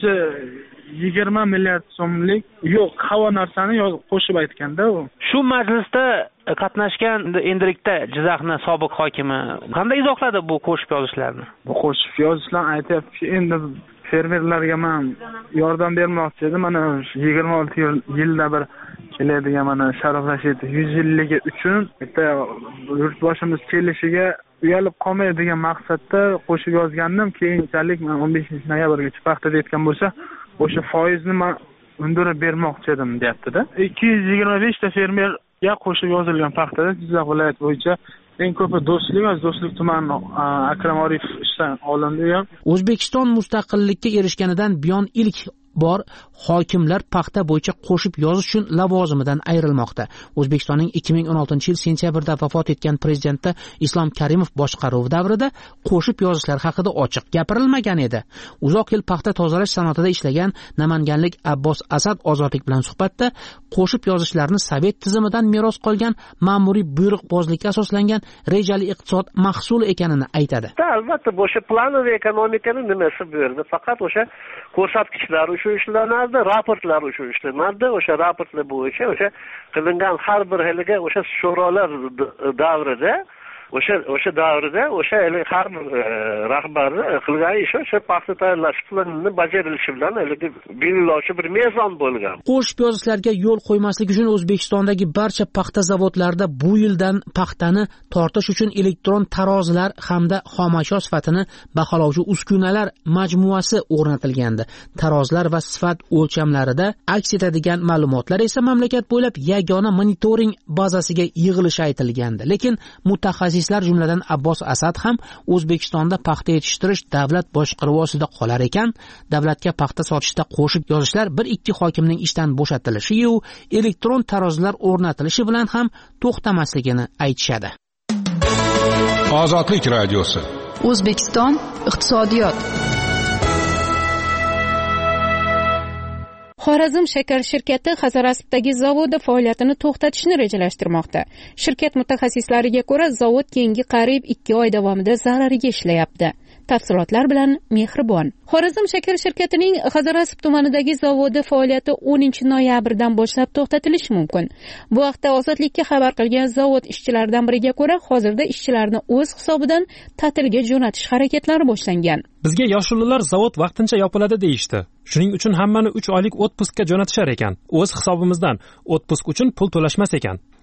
yigirma milliard so'mlik yo'q havo narsani qo'shib aytganda. Shu majlisda qatnashgan endilikda Jizzaxning sobiq hokimi qanday izohladi bu qo'shib yozishlarni? Bu qo'shib yozishlarni aytayapti, endi fermerlarga men yordam bermoqchi edim. Mana yigirma olti yilda bir keladigan mana Sharof Rashidov yuz yilligi uchun bitta yurtboshimiz kelishiga uyalib qolmaydigan maqsadda qo'shib yozgandim. Keyinchalik men o'n beshinchi noyabrgacha paxta deyotgan bo'lsa, o'sha foizni men undirib bermoqchi edim, deyapti-da. ikki yuz yigirma besh ta fermerga qo'shib yozilgan paxtada Jizzax viloyati bo'yicha eng ko'pi Do'stlik va Do'stlik tumani Akram Orif ishdan olindi. O'zbekiston mustaqillikka erishganidan buyon ilk bor hokimlar paxta bo'yicha qo'shib yozish uchun lavozimidan ayrilmoqda. O'zbekistonning ikki ming o'n oltinchi yil sentyabrda vafot etgan prezidenti Islom Karimov boshqaruvi davrida qo'shib yozishlar haqida ochiq gapirilmagan edi. Uzoq yil paxta tozalash sanoatida ishlagan namanganlik Abbos Asad Ozodlik bilan suhbatda qo'shib yozishlarni Sovet tizimidan meros qolgan ma'muriy buyruqbozlikka asoslangan rejali iqtisod mahsuli ekanini aytadi. Albatta, o'sha planoviy ekonomikaning nimasi bu yerda? Faqat o'sha ko'rsatkichlar shu ishlanardi, raportlar shu ishlanardi. O'sha raportlar bo'yicha o'sha qilingan har bir haliga o'sha sho'rolar davrida o'sha o'sha davrida o'sha har bir rahbarni qilgan ishi o'sha paxta tayyorlash planini bajarilishi bilan belgilovchi bir mezon bo'lgan. Qo'shib yozishlarga yo'l qo'ymaslik uchun O'zbekistondagi barcha paxta zavodlarida bu yildan paxtani tortish uchun elektron tarozilar hamda xomashyo sifatini baholovchi uskunalar majmuasi o'rnatilgandi. Tarozilar va sifat o'lchamlarida aks etadigan ma'lumotlar esa mamlakat bo'ylab yagona monitoring bazasiga yig'ilishi aytilgandi. Lekin mutaxassis jumladan Abbos Asad ham O'zbekistonda paxta yetishtirish davlat boshqaruvi ostida qolar ekan, davlatga paxta sotishda qo'shib yozishlar bir ikki hokimning ishdan bo'shatilishi yu elektron tarozilar o'rnatilishi bilan ham to'xtamasligini aytishadi. Ozodlik radiosi. O'zbekiston iqtisodiyot. Xorazm shakar shirkati Hazoraspdagi zavodi faoliyatini to'xtatishni rejalashtirmoqda. Shirkat mutaxassislariga ko'ra, zavod keyingi qariyb ikki oy davomida zarariga ishlayapti. Tafsilotlar bilan Mehribon. Xorazm shakar shirkatining Hazorasp tumanidagi zavodi faoliyati o'ninchi noyabrdan boshlab to'xtatilishi mumkin. Bu haqda Ozodlikka xabar qilgan zavod ishchilaridan biriga ko'ra, hozirda ishchilarni o'z hisobidan ta'tilga jo'natish harakatlari boshlangan. Bizga yoshullar zavod vaqtincha yopiladi deyishdi. Shuning uchun hammani uch oylik otpuskka jo'natishar ekan. O'z hisobimizdan otpusk uchun pul to'lashmas ekan.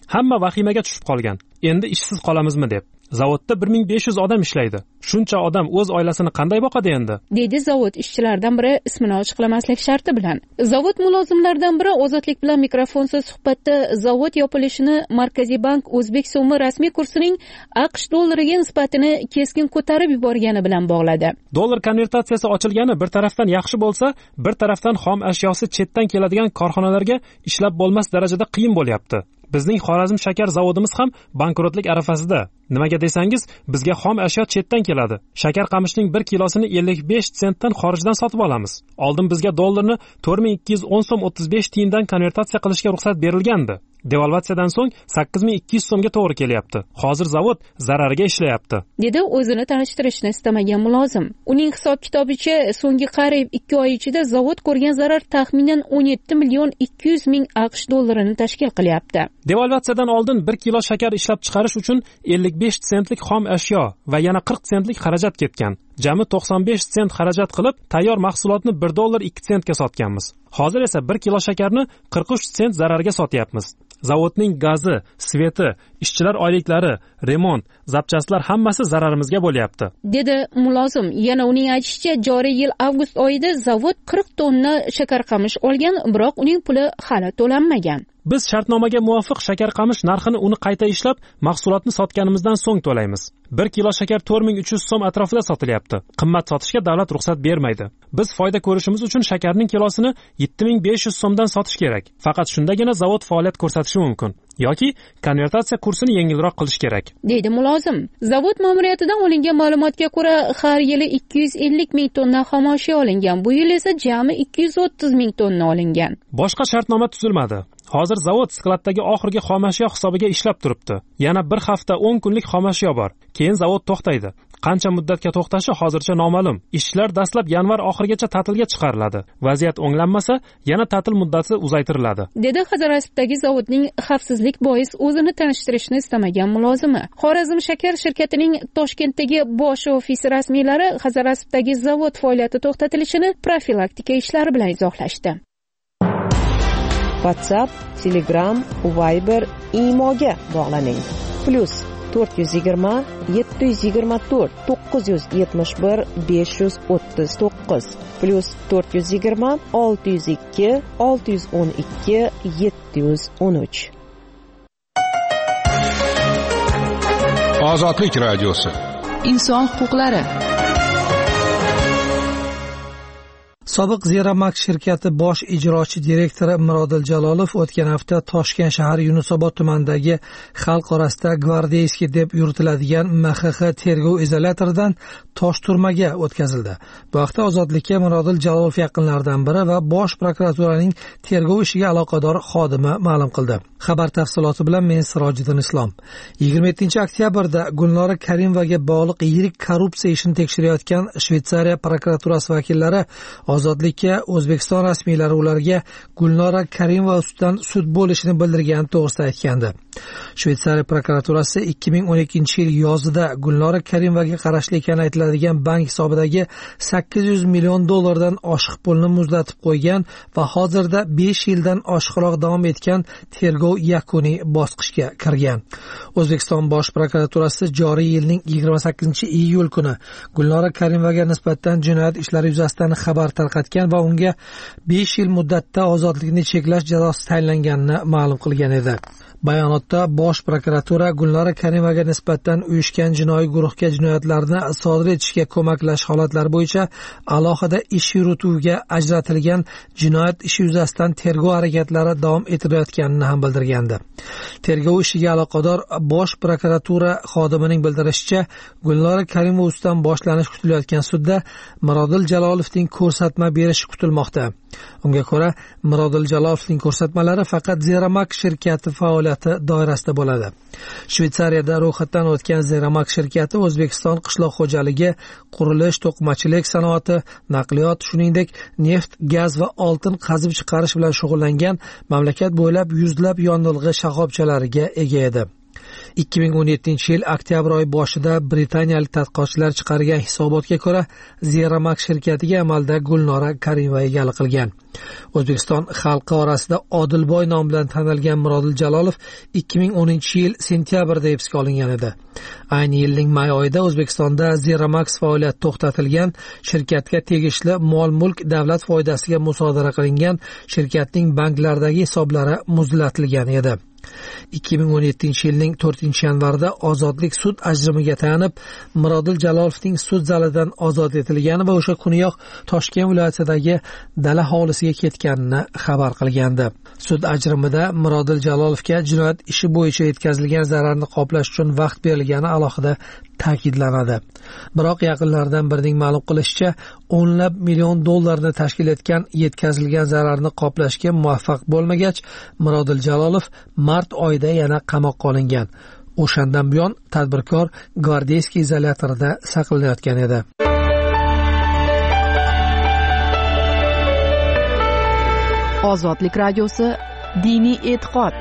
hamma vahimaga tushib qolgan. Endi ishsiz qolamizmi deb. Zavodda bir ming besh yuz odam ishlaydi. Shuncha odam o'z oilasini qanday boqadi endi? Dedi zavod ishchilaridan biri ismini ochiqlamaslik sharti bilan. Zavod mulozimlaridan biri Ozodlik bilan mikrofonsiz suhbatda zavod yopilishini Markaziy bank O'zbek so'mi rasmiy kursining AQSh dollariga nisbatini keskin ko'tarib yuborgani bilan bog'ladi. Dollar konvertatsiyasi ochilgani bir tarafdan yaxshi bo'lsa, bir tarafdan xom ashyosi chetdan keladigan korxonalarga ishlab bo'lmas darajada qiyin bo'lyapti. Bizning Xorazm shakar zavodimiz ham bankrotlik arafasida. Nimaga desangiz, bizga xom ashyo chetdan keladi. Shakar qamishning bir kilosini ellik besh sentdan xorijdan sotib olamiz. Oldin bizga dollarni to'rt ming ikki yuz o'n so'm o'ttiz besh tiyindan konvertatsiya qilishga ruxsat berilgandi. Devalvatsiyadan so'ng sakkiz ming ikki yuz so'mga to'g'ri kelyapti. Hozir zavod zarariga ishlayapti. Dedi o'zini tanishtirishni istamagan mulozim. Uning hisob-kitobicha so'nggi qariyb ikki oy ichida zavod ko'rgan zarar taxminan o'n yetti million ikki yuz ming AQSh dollarini tashkil qilyapti. Devalvatsiyadan oldin bir kilo shakar ishlab chiqarish uchun ellik besh sentlik xom ashyo va yana qirq sentlik xarajat ketgan. Jami to'qson besh sent xarajat qilib, tayyor mahsulotni bir dollar ikki sentga sotganmiz. Hozir esa bir kilo shakarni qirq uch sent zararga sotyapmiz. Zavodning gazi, sveti, ishchilar oyliklari, remont, zapchastlar hammasi zararimizga bo'lyapti. Dedi mulozim. Yana uning aytishicha, joriy yil avgust oyida zavod qirq tonna shakar qamish olgan, biroq uning puli hali to'lanmagan. Biz shartnomaga muvofiq shakar qamish narxini uni qayta ishlab, mahsulotni sotganimizdan so'ng to'laymiz. bir kilo shakar to'rt ming uch yuz so'm atrofida sotilyapti. Qimmat sotishga davlat ruxsat bermaydi. Biz foyda ko'rishimiz uchun shakarning kilosini yetti ming besh yuz so'mdan sotish kerak. Faqat shundagina zavod faoliyat ko'rsatishi mumkin. Yoki konvertatsiya kursini yengilroq qilish kerak. Dedi mulozim. Zavod ma'muriyatidan olingan ma'lumotga ko'ra, har yili ikki yuz ellik ming tonna xomashyo olingan. Bu yil esa jami ikki yuz o'ttiz ming tonna olingan. Boshqa shartnoma tuzilmadi. Hozir zavod skladdagi oxirgi xomashyo hisobiga ishlab turibdi. Yana bir hafta o'n kunlik xomashyo bor. Keyin zavod to'xtaydi. Qancha muddatga to'xtashi hozircha noma'lum. Ishchilar dastlab yanvar oxirigacha ta'tilga chiqariladi. Vaziyat o'nglanmasa, yana ta'til muddati uzaytiriladi. Dedi Hazorasibdagi zavodning xavfsizlik bois o'zini tanishtirishni istamagan mulozimi. Xorazm shakar shirkatining Toshkentdagi bosh ofisi rasmiylari Hazorasibdagi zavod faoliyati to'xtatilishini profilaktika ishlari bilan izohlashdi. WhatsApp, Telegram, Viber, Imoga bog'laning. Plus to'rt yuz yigirma yetti yuz yigirma to'rt to'qqiz yuz yetmish bir besh yuz o'ttiz to'qqiz plus to'rt yuz yigirma olti yuz ikki olti yuz o'n ikki yetti yuz o'n uch. Ozodlik radiosi. Inson huquqlari. Sobiq Zeramak shirkati bosh ijrochi direktori Mirodil Jalolov o'tgan hafta Toshkent shahar Yunusobod tumanidagi xalq orasida gvardeyskiy deb yuritiladigan M X X tergov izolyatoridan tosh turmaga o'tkazildi. Bu haqda Ozodlikka Mirodil Jalolov yaqinlaridan biri va bosh prokuraturaning tergov ishiga aloqador xodimi ma'lum qildi. Xabar tafsiloti bilan men Sirojiddin Islom. yigirma yettinchi oktyabrda Gulnora Karimovga bog'liq yirik korrupsiya ishini tekshirayotgan Shveysariya prokuraturasi vakillari Ozodlikka O'zbekiston rasmiylari ularga Gulnora Karimova ustidan sud bo'lishini bildirgani to'g'risida aytgandi. Shveysariya prokuraturasi ikki ming o'n ikkinchi yil yozida Gulnora Karimovaga qarashli ekani aytiladigan bank hisobidagi sakkiz yuz million dollardan oshiq pulni muzlatib qo'ygan va hozirda besh yildan oshiqroq davom etgan tergov yakuniy bosqichga kirgan. O'zbekiston bosh prokuraturasi joriy yilning yigirma sakkizinchi iyul kuni Gulnora Karimovaga nisbatan jinoyat ishlari yuzasidan xabar tarqatgan va unga besh yil muddatda ozodlikni cheklash jazosi tayinlanganini ma'lum qilgan edi. Bayonotda bosh prokuratura Gulnora Karimovaga nisbatan uyushgan jinoiy guruhga jinoyatlarni sodir etishga ko'maklash holatlari bo'yicha alohida ish yurituviga ajratilgan jinoyat ishi yuzasidan tergov harakatlari davom etilayotganini ham bildirgandi. Tergov ishiga aloqador bosh prokuratura xodimining bildirishicha, Gulnora Karimova ustidan boshlanish kutilayotgan sudda Mirodil Jalolovning ko'rsatma berishi kutilmoqda. Unga ko'ra, Mirodil Jalolovning ko'rsatmalari faqat Zeramak shirkati faoliyati doirasida bo'ladi. Shveysariyada ro'yxatdan o'tgan Zeramak shirkati O'zbekiston qishloq xo'jaligi, qurilish, to'qimachilik sanoati, naqliyot, shuningdek neft, gaz va oltin qazib chiqarish bilan shug'ullangan mamlakat bo'ylab yuzlab yonilg'i shoxobchalariga ega edi. ikki ming o'n yettinchi yil oktyabr oyi boshida britaniyalik tadqiqotchilar chiqargan hisobotga ko'ra Zeramak shirkatiga amalda Gulnora Karimova egalik qilgan. O'zbekiston xalqi orasida Odilboy nom bilan tanilgan Mirodil Jalolov ikki ming o'ninchi yil sentyabrda hibsga olingan edi. Ayni yilning may oyida O'zbekistonda Zeramak faoliyati to'xtatilgan, shirkatga tegishli mol-mulk davlat foydasiga musodara qilingan, shirkatning banklardagi hisoblari muzlatilgan edi. ikki ming o'n yettinchi yilning to'rtinchi yanvarida ozodlik sud ajrimiga tayanib Mirodil Jalolovning sud zalidan ozod etilgani va o'sha kuniyoq Toshkent viloyatidagi dala hovlisiga ketganini xabar qilgandi. Sud ajrimida Mirodil Jalolovga jinoyat ishi bo'yicha yetkazilgan zararni qoplash uchun vaqt berilgani alohida ta'kidlanadi. Biroq yaqinlaridan birining ma'lum qilishicha, o'nlab million dollarni tashkil etgan yetkazilgan zararni qoplashga muvaffaq bo'lmagach, Mirodil Jalolov mart oyida yana qamoqqa olingan. O'shandan buyon tadbirkor Gvardeyskiy izolyatorida saqlanayotgan edi. Ozodlik radiosi diniy e'tiqod.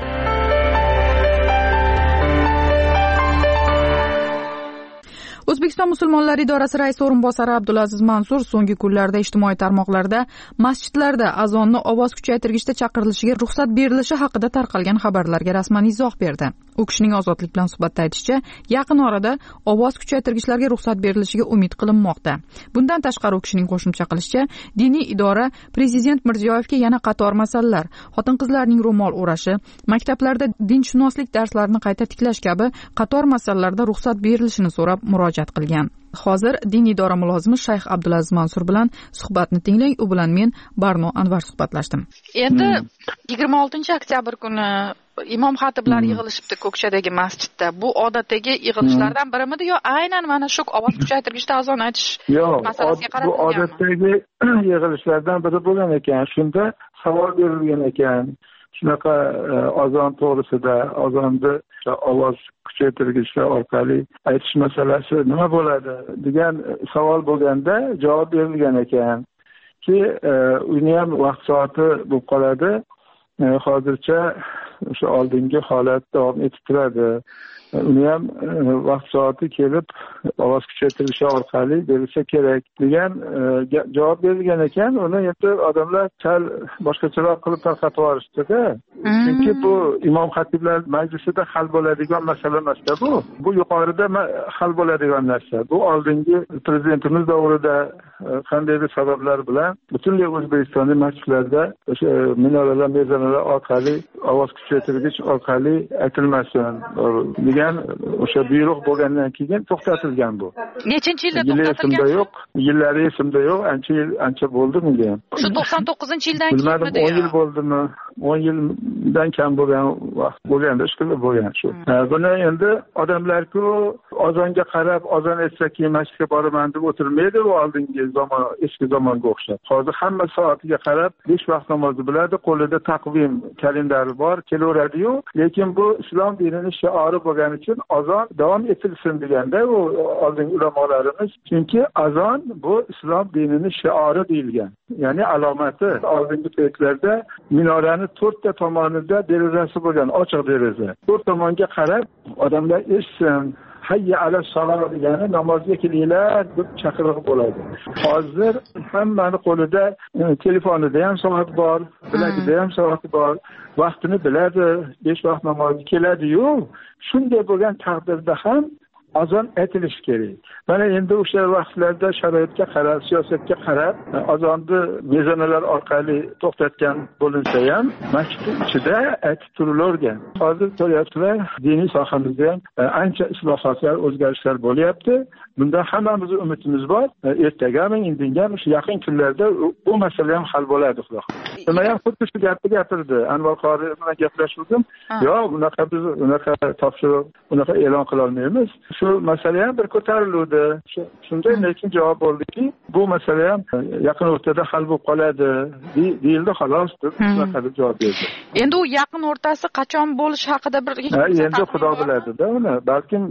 O'zbekiston musulmonlari idorasi raisi o'rinbosari Abdulaziz Mansur so'nggi kunlarda ijtimoiy tarmoqlarda masjidlarda azonni ovoz kuchaytirgichda chaqirilishiga ruxsat berilishi haqida tarqalgan xabarlarga rasman izoh berdi. U kishining Ozodlik bilan suhbatda aytishicha, yaqin orada ovoz kuchaytirgichlarga ruxsat berilishiga umid qilinmoqda. Bundan tashqari u kishining qo'shimcha qilishicha, diniy idora Prezident Mirziyoyevga yana qator masalalar, xotin-qizlarning ro'mol o'rashi, maktablarda dinshunoslik darslarini qayta tiklash kabi qator masalalarda ruxsat berilishini so'rab murojaat qilgan. Hozir din idora mulozimi Shayx Abdulaziz Mansur bilan suhbatni tinglang. U bilan men Barno Anvar suhbatlashdim. Endi yigirma oltinchi oktyabr kuni imom xatiblar yig'ilishibdi Ko'kshadagi masjidda. Bu odatdagi yig'ilishlardan birimidi yo aynan mana shu ovoz kuchaytirgichda azon aytish masalasiga qaratilganmi? Bu odatdagi yig'ilishlardan biri bo'lgan ekan. Shunda savol berilgan ekan. Shunaqa azon to'g'risida, azonni ovoz kuchaytirgichlar orqali aytish masalasi nima bo'ladi degan savol bo'lganda javob berilgan ekan ki uni ham vaqt soati bo'lib qoladi. Hozircha o'sha oldingi holat davom etib turadi. Uni ham vaqt soati kelib ovoz kuchaytirishi orqali berilsa kerak degan javob berilgan ekan. Uni endi odamlar sal boshqacharoq qilib tarqatib yuborishdi-da. Chunki bu imom xatiblar majlisida hal bo'ladigan masala emas-da bu. Bu yuqorida hal bo'ladigan narsa. Bu oldingi prezidentimiz davrida qandaydir sabablar bilan butunlay O'zbekistonning masjidlarida o'sha minoralar, mezanalar orqali ovoz kuchaytirgich orqali aytilmasin degan o'sha buyruq bo'lgandan keyin to'xtatilgan bu. Nechinchi yilda to'xtatilgan? Yillari yo'q, yillari esimda yo'q, ancha yil ancha bo'ldi bunga. Shu to'qson to'qqizinchi yildan keyinmidi? o'n yil bo'ldimi? o'n yildan kam bo'lgan vaqt bo'lganda shunday bo'lgan shu. Buni endi odamlar-ku azonga qarab azon aytsa keyin masjidga boraman deb o'tirmaydi, u oldingi zamon, eski zamonga o'xshab. Hozir hamma soatiga qarab besh vaqt namozni biladi, qo'lida taqvim kalendari bor, kelaveradi-yu, lekin bu islom dinining shiori bo'lgani uchun azon davom etilsin deganda u oldingi ulamolarimiz, chunki azon bu islom dinining shiori deyilgan. Ya'ni alomati. Oldingi paytlarda minorani to'rtta tomonida derazasi bo'lgan, ochiq deraza. To'rt tomonga qarab odamlar eshitsin. Hayya ala solat degani namozga kelinglar deb chaqiriq bo'ladi. Hozir hammani qo'lida telefonida ham soat bor, bilagida ham soat bor, vaqtini biladi, besh vaqt namozga keladi-yu, shunday bo'lgan taqdirda ham azon aytilishi kerak. Mana endi o'sha vaqtlarda sharoitga qarab, siyosatga qarab azonni mezanalar orqali to'xtatgan bo'linsa ham masjidning ichida aytib turilargan. Hozir ko'ryapsizlar, diniy sohamizda ham ancha islohotlar, o'zgarishlar bo'lyapti. Bundan hammamiz umidimiz bor. Ertagami, indingami, shu yaqin kunlarda bu masala ham hal bo'ladi, xudo xohlasa. Nima ham xuddi shu gapni gapirdi. Anvar qori bilan gaplashuvdim. Yo'q, unaqa biz unaqa topshiriq, unaqa e'lon qila olmaymiz. Shu masala ham bir ko'tarildi. Shunday lekin javob bo'ldiki, bu masala ham yaqin o'rtada hal bo'lib qoladi, deyildi, xolos deb shunaqa deb javob berdi. Endi u yaqin o'rtasi qachon bo'lishi haqida bir endi xudo biladi-da uni. Balkim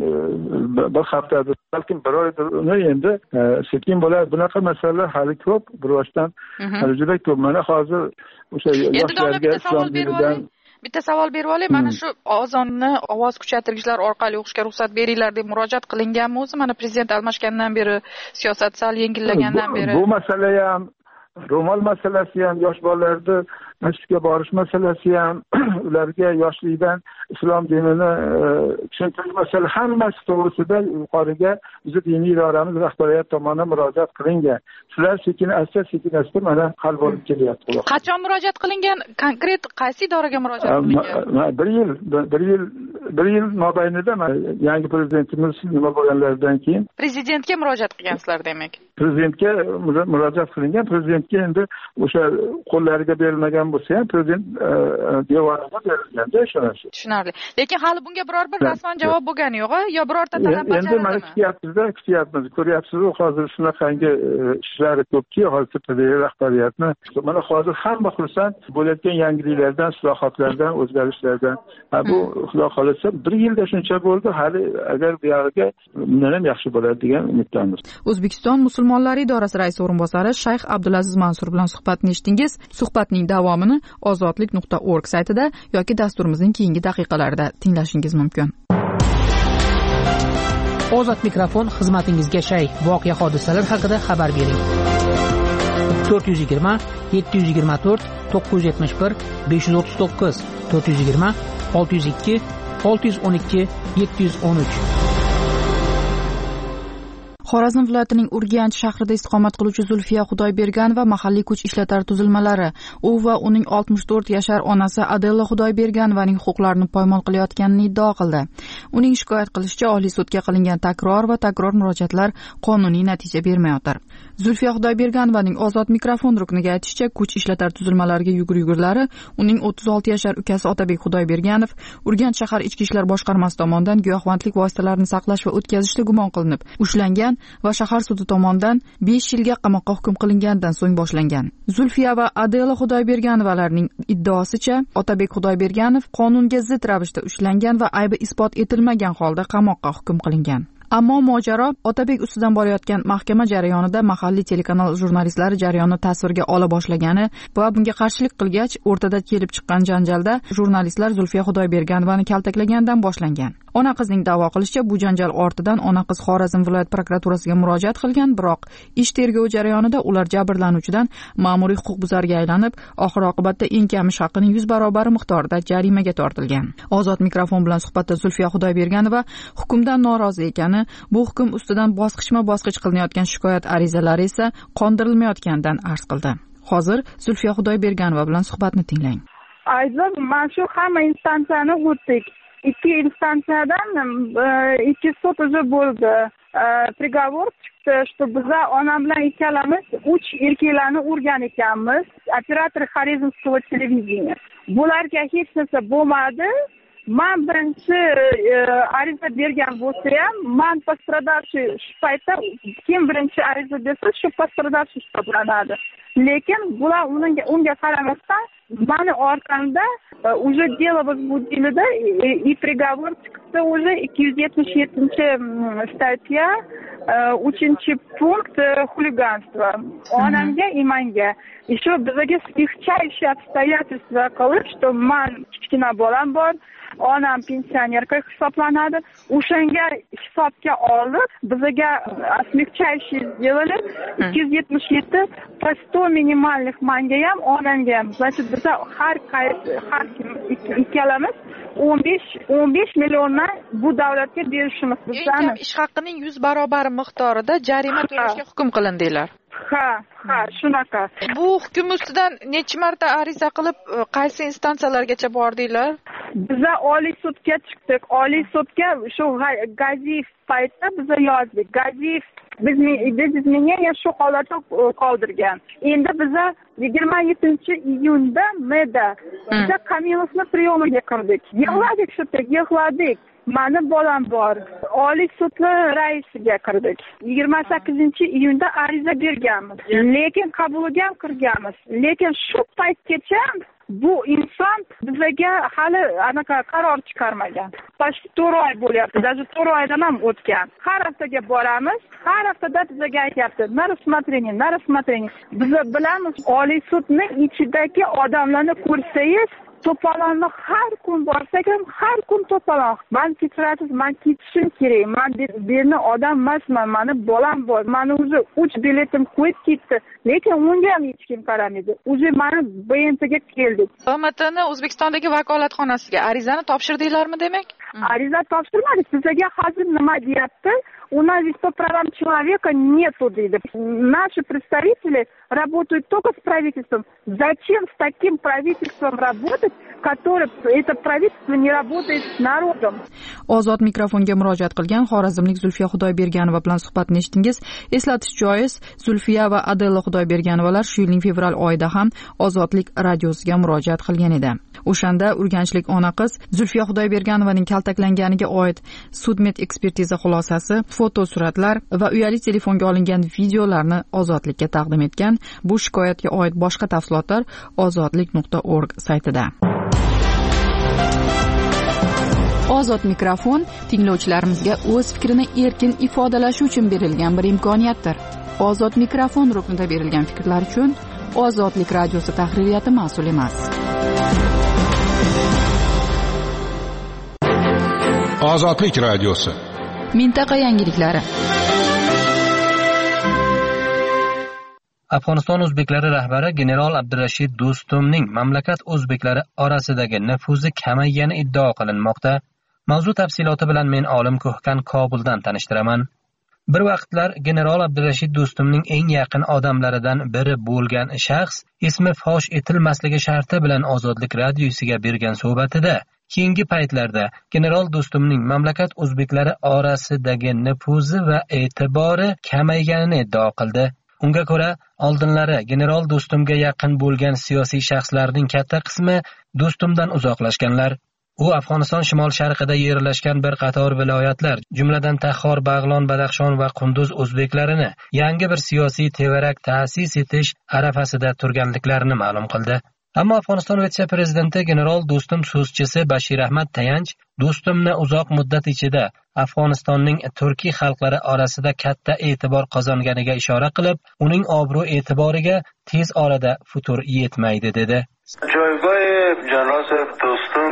bir haftada, balkim bir oyda uni endi sekin bo'ladi. Bunaqa masalalar hali ko'p, bir boshdan hali juda ko'p. Mana hozir o'sha yoshlarga islom dinidan bitta savol berib olay, mana shu ozonni ovoz kuchaytirgichlar orqali o'qishga ruxsat beringlar deb murojaat qilinganmi o'zi? Mana prezident almashgandan beri, siyosat sal yengillagandan beri. Bu masala ham, ro'mol masalasi ham, yosh bolalarni masjidga borish masalasi ham, ularga yoshlikdan islom dinini tushuntirish masalasi hammasi to'g'risida yuqoriga bizni diniy idoramiz rahbariyat tomonidan murojaat qilingan. Shular sekin asta sekin asta mana hal bo'lib kelyapti. Qachon murojaat qilingan? Konkret qaysi idoraga murojaat qilingan? bir yil bir yil bir yil mobaynida yangi prezidentimiz nima bo'lganlaridan keyin prezidentga murojaat qilgansizlar demak. Prezidentga murojaat qilingan. Prezidentga endi o'sha qo'llariga berilmagan bo'lsa ham prezident devoriga berilganda o'sha narsa. Tushunarli. Lekin hali bunga biror bir rasman javob bo'lgani yo'q-a? Yo birorta talab bajarildimi? Endi mana kutyapmiz-da, kutyapmiz. Ko'ryapsiz, hozir shunaqangi ishlari ko'pki, hozir tepadagi rahbariyatni. Mana hozir hamma xursand bo'layotgan yangiliklardan, islohotlardan, o'zgarishlardan. Bu xudo xolasa bir yilda shuncha bo'ldi, hali agar bu yog'iga bundan ham yaxshi bo'ladi degan umiddamiz. O'zbekiston musulmonlari idorasi raisi o'rinbosari Shayx Abdulaziz Mansur bilan suhbatni eshitdingiz. Suhbatning davomini ozodlik nuqta org saytida yoki dasturimizning keyingi daqiqalarida tinglashingiz mumkin. Ozod mikrofon xizmatingizga shay. Voqea hodisalar haqida xabar bering. to'rt yuz yigirma yetti yuz yigirma to'rt to'qqiz yuz yetmish bir besh yuz o'ttiz to'qqiz to'rt yuz yigirma olti yuz ikki olti yuz o'n ikki yetti yuz o'n uch. Xorazm viloyatining Urganch shahrida istiqomat qiluvchi Zulfiya Xudoyberganova mahalliy kuch ishlatar tuzilmalari u va uning oltmish to'rt yashar onasi Adella Xudoyberganovaning huquqlarini poymol qilayotganini iddao qildi. Uning shikoyat qilishicha, Oliy sudga qilingan takror va takror murojaatlar qonuniy natija bermayotir. Zulfiya Xudoyberganovaning ozod mikrofon rukniga aytishicha, kuch ishlatar tuzilmalariga yugur-yugurlari uning o'ttiz olti yashar ukasi Otabek Xudoyberganov Urganch shahar ichki ishlar boshqarmasi tomonidan giyohvandlik vositalarini saqlash va o'tkazishda gumon qilinib ushlangan va shahar sudi tomonidan besh yilga qamoqqa hukm qilingandan so'ng boshlangan. Zulfiya va Adella Xudoyberganovalarning iddaosicha, Otabek Xudoyberganov qonunga zid ravishda ushlangan va aybi isbot etilmagan holda qamoqqa hukm qilingan. Ammo mojaro Otabek ustidan borayotgan mahkama jarayonida mahalliy telekanal jurnalistlari jarayonni tasvirga ola boshlagani va bunga qarshilik qilgach, o'rtada kelib chiqqan janjalda jurnalistlar Zulfiya Xudoyberganovani kaltaklagandan boshlangan. Ona qizning da'vo qilishicha, bu janjal ortidan ona qiz Xorazm viloyat prokuraturasiga murojaat qilgan, biroq ish tergovi jarayonida ular jabrlanuvchidan ma'muriy huquqbuzarga aylanib, oxir oqibatda eng kami haqining yuz barobari miqdorida jarimaga tortilgan. Ozod mikrofon bilan suhbatda Zulfiya Xudoyberganova hukmdan norozi ekani, bu hukm ustidan bosqichma-bosqich qilinayotgan shikoyat arizalari esa qondirilmayotganidan arz qildi. Hozir Zulfiya Xudoyberganova bilan suhbatni tinglang. Aydin, men shu hamma instansiyani o'tdik. Ikki instansiyadan ikki sud уже bo'ldi. Приговор chiqdi, что biza onam bilan ikkalamiz uch erkaklarni urgan ekanmiz. Operator Xorazmskого televideniya. Bularga hech narsa bo'lmadi. Men birinchi ariza bergan bo'lsa ham, men пострадавший shu paytda kim birinchi ariza bersa, shu пострадавший hisoblanadi. Lekin bular unga unga qaramasdan mani orqamda уже дело возбудили-da, и приговор chiqdi уже ikki yuz yetmish yettinchi statya uchinchi punkt хулиганство. Onamga и menga. Еще bizga смягчающие обстоятельства qilib, что men kichkina bolam bor, onam pensionerka hisoblanadi. O'shanga hisobga olib, bizga смягчающие сделали ikki yuz yetmish yetti по сто minimальных menga ham, onamga ham. Значит, biz har har ikkalamiz o'n besh o'n besh milliondan bu davlatga berishimiz bizani. Ish haqining yuz barobari miqdorida jarima to'lashga hukm qilindinglar. Ha, ha, shunaqa. Bu hukm ustidan necha marta ariza qilib, qaysi instansiyalargacha bordinglar? Biz Oliy sudga chiqdik. Oliy sudga shu Gaziyev paytda biz yozdik. Gaziyev bizni izmeneniya shu holatda qoldirgan. Endi biz yigirma yettinchi iyunda Meda biz Kamilovni priyomiga kirdik. Yig'ladik, shu yig'ladik. Mani bolam bor. Oliy sudni raisiga kirdik. yigirma sakkizinchi iyunda ariza berganmiz. Lekin qabuliga ham kirganmiz. Lekin shu paytgacha bu inson bizga hali anaqa qaror chiqarmagan. Почти to'rt oy bo'lyapti. Даже to'rt oydan ham o'tgan. Har haftaga boramiz. Har haftada bizga aytyapti, "Na рассмотрение, na рассмотрение". Biz bilamiz, Oliy sudning ichidagi odamlarni ko'rsangiz, to'polonni har kun borsak ham har kun to'polon. Man kechirasiz, man ketishim kerak. Man bu yerni odam emasman, mani bolam bor. Mani o'zi uch biletim qo'yib ketdi. Lekin unga ham hech kim qaramaydi. O'zi mani B M Tga keldik. B M Tni O'zbekistondagi vakolatxonasiga arizani topshirdinglarmi demak? Ariza topshirmadik. Sizga hozir nima deyapti? У нас здесь по правам человека нету, deydi. Наши представители работают только с правительством. Зачем с таким правительством работать, которое это правительство не работает с народом? Ozod mikrofonga murojaat qilgan xorazmlik Zulfiya Xudoyberganova bilan suhbatni eshitdingiz. Eslatish joiz, Zulfiya va Adela Xudoyberganovalar shu yilning fevral oyida ham Ozodlik radiosiga murojaat qilgan edi. O'shanda urganchlik ona qiz Zulfiya Xudoyberganovaning kaltaklanganiga oid sudmet ekspertiza xulosasi, foto suratlar va uyali telefonga olingan videolarni Ozodlikka taqdim etgan. Bu shikoyatga oid boshqa tafsilotlar ozodlik nuqta org saytida. Ozod mikrofon tinglovchilarimizga o'z fikrini erkin ifodalashi uchun berilgan bir imkoniyatdir. Ozod mikrofon ruknida berilgan fikrlar uchun Ozodlik radiosi tahririyati mas'ul emas. Ozodlik radiosi. Mintaqa yangiliklari. Afg'oniston o'zbeklari rahbari general Abdurashid Do'stumning mamlakat o'zbeklari orasidagi nufuzi kamaygani iddao qilinmoqda. Mavzu tafsiloti bilan men Olim Ko'hkan Kobuldan tanishtiraman. Bir vaqtlar general Abdurashid Do'stumning eng yaqin odamlaridan biri bo'lgan shaxs ismi fosh etilmasligi sharti bilan Ozodlik radiosiga bergan suhbatida keyingi paytlarda general Do'stumning mamlakat o'zbeklari orasidagi nufuzi va e'tibori kamayganini iddao qildi. Unga ko'ra, oldinlari general Do'stumga yaqin bo'lgan siyosiy shaxslarning katta qismi Do'stumdan uzoqlashganlar. U Afg'oniston shimol-sharqida yerlashgan bir qator viloyatlar, jumladan Taxor, Bag'lon, Badaxshon va Qunduz o'zbeklarini yangi bir siyosiy tevarak ta'sis etish arafasida turganliklarini ma'lum qildi. Ammo Afg'oniston vitse-prezidenti general Do'stum so'zchisi Bashir Ahmad Tayanch Do'stumni uzoq muddat ichida Afg'onistonning turkiy xalqlari orasida katta e'tibor qozonganiga ishora qilib, uning obro' e'tiboriga tez orada futur yetmaydi dedi. جایگاه جنرال دوستم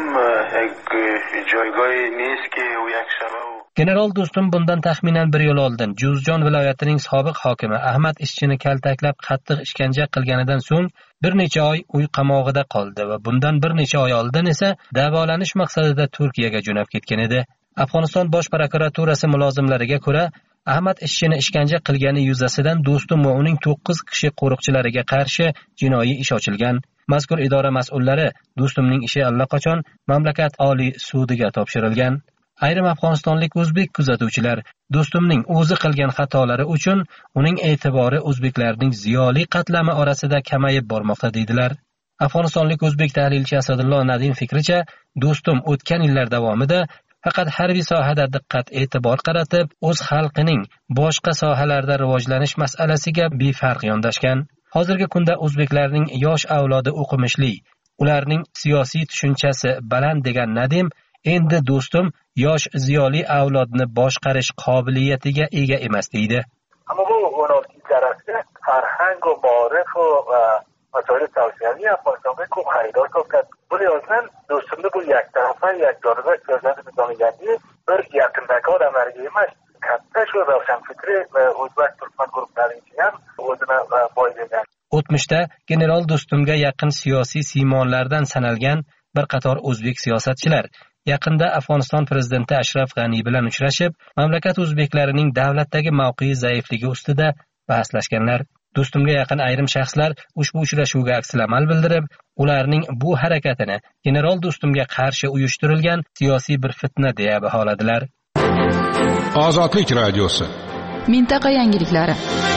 جایگاهی نیست که او یک شبه General Do'stum bundan taxminan bir yil oldin Juzjon viloyatining sobiq hokimi Ahmad Ishchini kaltaklab qattiq ishkanja qilganidan so'ng bir necha oy uy qamog'ida qoldi va bundan bir necha oy oldin esa davolanish maqsadida Turkiyaga jo'nab ketgan edi. Afg'oniston bosh prokuraturasi mulozimlariga ko'ra, Ahmad Ishchini ishkanja qilgani yuzasidan Do'stum va uning to'qqiz kishi qo'riqchilariga qarshi jinoiy ish ochilgan. Mazkur idora mas'ullari Do'stumning ishi allaqachon mamlakat oliy sudiga topshirilgan. Ayrim afg'onistonlik o'zbek kuzatuvchilar Do'stumning o'zi qilgan xatolari uchun uning e'tibori o'zbeklarning ziyoli qatlami orasida kamayib bormoqda deydilar. Afg'onistonlik o'zbek tahlilchi Asadullo Nadim fikricha, Do'stum o'tgan yillar davomida faqat harbiy sohada diqqat e'tibor qaratib, o'z xalqining boshqa sohalarda rivojlanish masalasiga befarq yondashgan. Hozirgi kunda o'zbeklarning yosh avlodi o'qimishli, ularning siyosiy tushunchasi baland degan Nadim endi Do'stum yosh ziyoli avlodni boshqarish qobiliyatiga ega emas deydi. Ammo bu o'n olti tarafda farhang va ma'rif va masoil tavsiyaviy Afg'onistonga ko'p xaridor topgan. Buni yozgan Do'stumni bu yak tarafa, yak joniga ko'zlanib bizonigani bir yaqindagi odamlarga emas, katta shu ravshanfikri va o'zbek turkman guruhlariga ham o'zini boy bergan. O'tmishda general Do'stumga yaqin siyosiy siymonlardan sanalgan bir qator o'zbek siyosatchilar yaqinda Afg'oniston prezidenti Ashraf G'ani bilan uchrashib, mamlakat o'zbeklarining davlatdagi mavqei zaifligi ustida bahslashganlar. Do'stumga yaqin ayrim shaxslar ushbu uchrashuvga aksil-amal bildirib, ularning bu harakatini general Do'stumga qarshi uyushtirilgan siyosiy bir fitna deya baholadilar. Ozodlik radiosi. Mintaqa yangiliklari.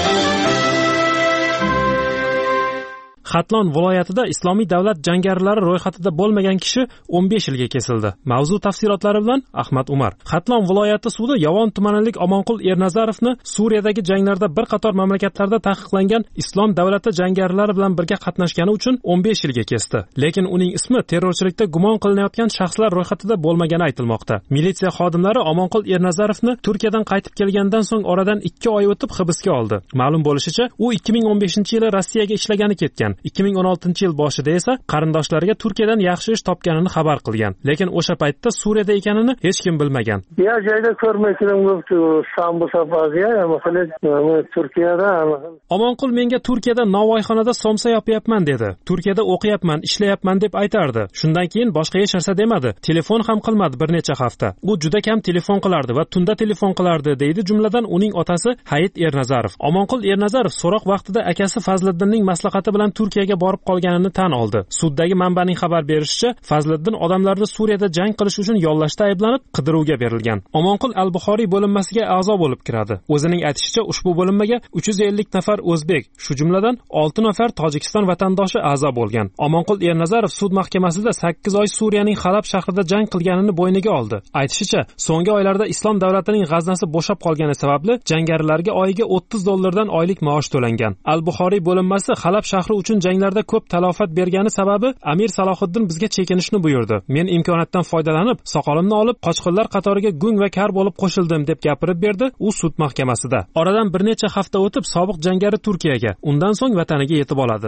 Xatlon viloyatida Islomiy davlat jangarilari ro'yxatida bo'lmagan kishi o'n besh yilga kesildi. Mavzu tafsilotlari bilan Ahmad Umar. Xatlon viloyati sudi Yovon tumanilik Omonqul Ernazarovni Suriyadagi janglarda bir qator mamlakatlarda taqiqlangan Islom davlati jangarilari bilan birga qatnashgani uchun o'n besh yilga kesdi. Lekin uning ismi terrorchilikda gumon qilinayotgan shaxslar ro'yxatida bo'lmagani aytilmoqda. Militsiya xodimlari Omonqul Ernazarovni Turkiyadan qaytib kelgandan so'ng oradan ikki oy o'tib hibsga oldi. Ma'lum bo'lishicha, u ikki ming o'n beshinchi yili Rossiyaga ishlagani ketgan. ikki ming o'n oltinchi yil boshida esa qarindoshlariga Turkiyadan yaxshi ish topganini xabar qilgan, lekin o'sha paytda Suriyada ekanini hech kim bilmagan. Ya joyda ko'rmaysizlar, Istanbul safarga, masalan, Turkiyada. Omonqul menga Turkiyada novvoyxonada somsa yopayapman dedi. Turkiyada o'qiyapman, ishlayapman deb aytardi. Shundan keyin boshqa hech narsa demadi. Telefon ham qilmadi bir necha hafta. U juda kam telefon qilardi va tunda telefon qilardi, deydi jumladan uning otasi Hayit Ernazarov. Omonqul Ernazarov so'roq vaqtida akasi Fazliddinning maslahati bilan Turkiyaga borib qolganini tan oldi. Suddagi manbaning xabar berishicha, Fazliddin odamlarni Suriyada jang qilish uchun yollashda ayblanib qidiruvga berilgan. Omonqul Al-Buxoriy bo'linmasiga a'zo bo'lib kiradi. O'zining aytishicha, ushbu bo'linmaga uch yuz ellik nafar o'zbek, shu jumladan olti nafar Tojikiston vatandoshi a'zo bo'lgan. Omonqul Ernazarov sud mahkamasida sakkiz oy Suriyaning Halab shahrida jang qilganini bo'yniga oldi. Aytishicha, so'nggi oylarda Islom davlatining g'aznasi bo'shab qolgani sababli jangarilarga oyiga o'ttiz dollardan oylik maosh to'langan. Al-Buxoriy bo'linmasi Halab shahri uchun janglarda ko'p talofat bergani sababi Amir Salohiddin bizga chekinishni buyurdi. Men imkoniyatdan foydalanib, soqolimni olib, qochqinlar qatoriga gung va kar bo'lib qo'shildim deb gapirib berdi u sud mahkamasida. Oradan bir necha hafta o'tib sobiq jangari Turkiyaga, undan so'ng vataniga yetib oladi.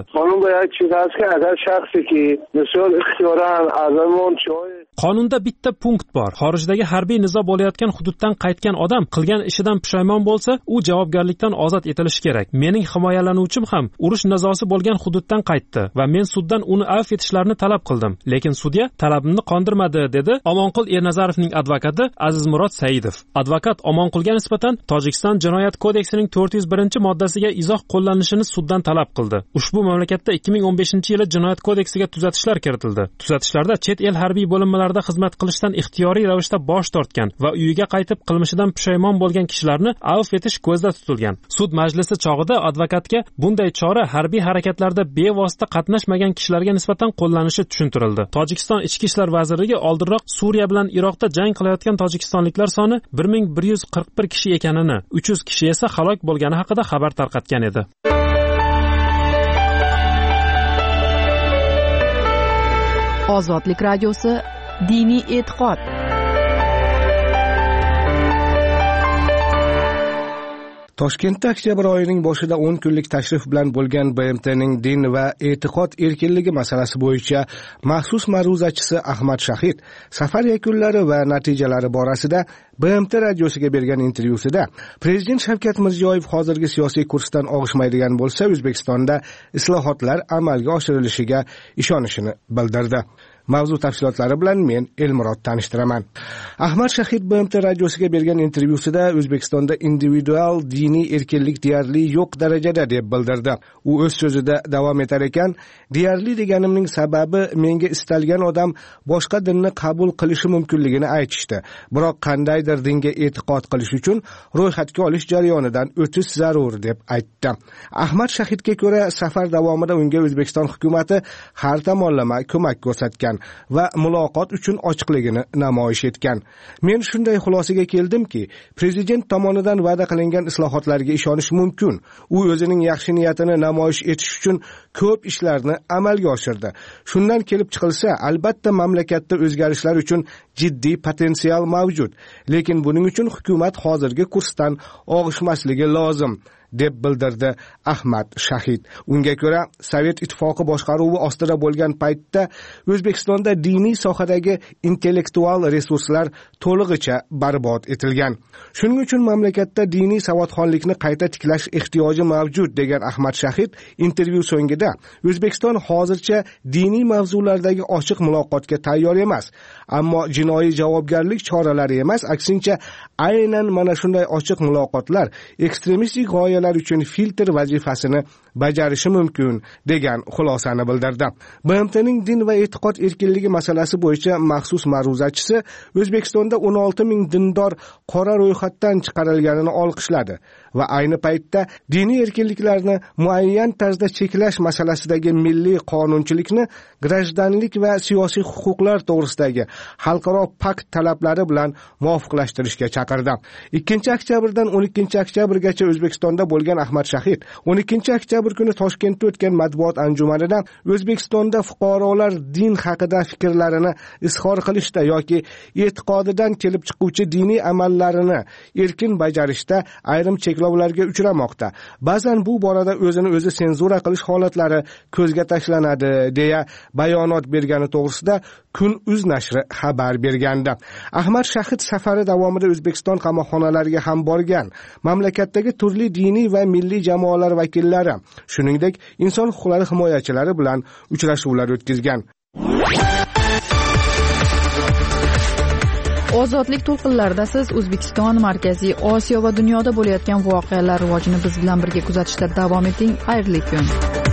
Qonunda bitta punkt bor. Xorijdagi harbiy nizo bo'layotgan hududdan qaytgan odam qilgan ishidan pushaymon bo'lsa, u javobgarlikdan ozod etilishi kerak. Mening himoyalanuvchim ham urush nizosi bo'lgan hududdan qaytdi va men suddan uni afv etishlarini talab qildim, lekin sudya talabimni qondirmadi, dedi Omonqul Ernazarovning advokati Azizmurod Saidov. Advokat Omonqulga nisbatan Tojikiston Jinoyat kodeksining to'rt yuz birinchi moddasiga izoh qo'llanishini suddan talab qildi. Ushbu mamlakatda ikki ming o'n beshinchi yili Jinoyat kodeksiga tuzatishlar kiritildi. Tuzatishlarda chet el harbiy bo'linmalarida xizmat qilishdan ixtiyoriy ravishda bosh tortgan va uyiga qaytib qilmishidan pushaymon bo'lgan kishilarni afv etish ko'zda tutilgan. Sud majlisi chog'ida advokatga bunday chora harbiy harakatlarda bevosita qatnashmagan kishilarga nisbatan qo'llanishi tushuntirildi. Tojikiston Ichki ishlar vazirligi oldinroq Suriya bilan Iroqda jang qilayotgan tojikistonliklar soni bir ming bir yuz qirq bir kishi ekanini, uch yuz kishi esa halok bo'lgani haqida xabar tarqatgan edi. Ozodlik radiosi diniy e'tiqod. Toshkentda oktyabr oyining boshida o'n kunlik tashrif bilan bo'lgan B M T'ning din va e'tiqod erkinligi masalasi bo'yicha maxsus ma'ruzachisi Ahmad Shahid safar yakunlari va natijalari borasida B M T radiosiga bergan intervyusida Prezident Shavkat Mirziyoyev hozirgi siyosiy kursdan og'ishmaydigan bo'lsa, O'zbekistonda islohotlar amalga oshirilishiga ishonishini bildirdi. Mavzu tafsilotlari bilan men Elmurod tanishtiraman. Ahmad Shahid B M T radiosiga bergan intervyusida O'zbekistonda individual diniy erkinlik deyarli yo'q darajada deb bildirdi. U o'z so'zida davom etar ekan, deyarli deganimning sababi menga istalgan odam boshqa dinni qabul qilishi mumkinligini aytishdi. Biroq qandaydir dinga e'tiqod qilish uchun ro'yxatga olish jarayonidan o'tish zarur deb aytdi. Ahmad Shahidga ko'ra, safar davomida unga O'zbekiston hukumatı har tomonlama ko'mak ko'rsatgan va muloqot uchun ochiqligini namoyish etgan. Men shunday xulosaga keldimki, prezident tomonidan va'da qilingan islohotlarga ishonish mumkin. U o'zining yaxshi niyatini namoyish etish uchun ko'p ishlarni amalga oshirdi. Shundan kelib chiqilsa, albatta mamlakatda o'zgarishlar uchun jiddiy potensial mavjud, lekin buning uchun hukumat hozirgi kursdan og'ishmasligi lozim deb bildirdi Ahmad Shahid. Unga ko'ra, Sovet ittifoqi boshqaruvi ostida bo'lgan paytda O'zbekistonda diniy sohadagi intellektual resurslar to'lig'icha barbod etilgan. Shuning uchun mamlakatda diniy savodxonlikni qayta tiklash ehtiyoji mavjud degan Ahmad Shahid intervyu so'ngida O'zbekiston hozircha diniy mavzulardagi ochiq muloqotga tayyor emas, ammo jinoiy javobgarlik choralari emas, aksincha aynan mana shunday ochiq muloqotlar ekstremistik g'oyalar uchun filtr vazifasini bajarishi mumkin degan xulosani bildirdi. B M T'ning din va e'tiqod erkinligi masalasi bo'yicha maxsus ma'ruzachisi O'zbekistonda o'n olti ming dindor qora ro'yxatdan chiqarilganini olqishladi va ayni paytda diniy erkinliklarni muayyan tarzda cheklash masalasidagi milliy qonunchilikni grajdanlik va siyosiy huquqlar to'g'risidagi xalqaro pakt talablari bilan muvofiqlashtirishga chaqirdi. ikkinchi oktyabrdan o'n ikkinchi oktyabrgacha O'zbekistonda bo'lgan Ahmad Shahid o'n ikkinchi oktyabr kuni Toshkentda o'tgan matbuot anjumanida O'zbekistonda fuqarolar din haqida fikrlarini izhor qilishda yoki e'tiqodidan kelib chiquvchi diniy amallarini erkin bajarishda ayrim cheklovlarga uchramoqda. Ba'zan bu borada o'zini o'zi senzura qilish holatlari ko'zga tashlanadi deya bayonot bergani to'g'risida Kun.uz nashri xabar bergandi. Ahmad Shahid safari davomida O'zbekiston qamoqxonalariga ham borgan. Mamlakatdagi turli diniy va milliy jamoalar vakillari, shuningdek, inson huquqlari himoyachilari bilan uchrashuvlar o'tkazgan. Ozodlik to'lqinlarida siz O'zbekiston, Markaziy Osiyo va dunyoda bo'layotgan voqealar rivojini biz bilan birga kuzatishda davom eting. Xayrli kun.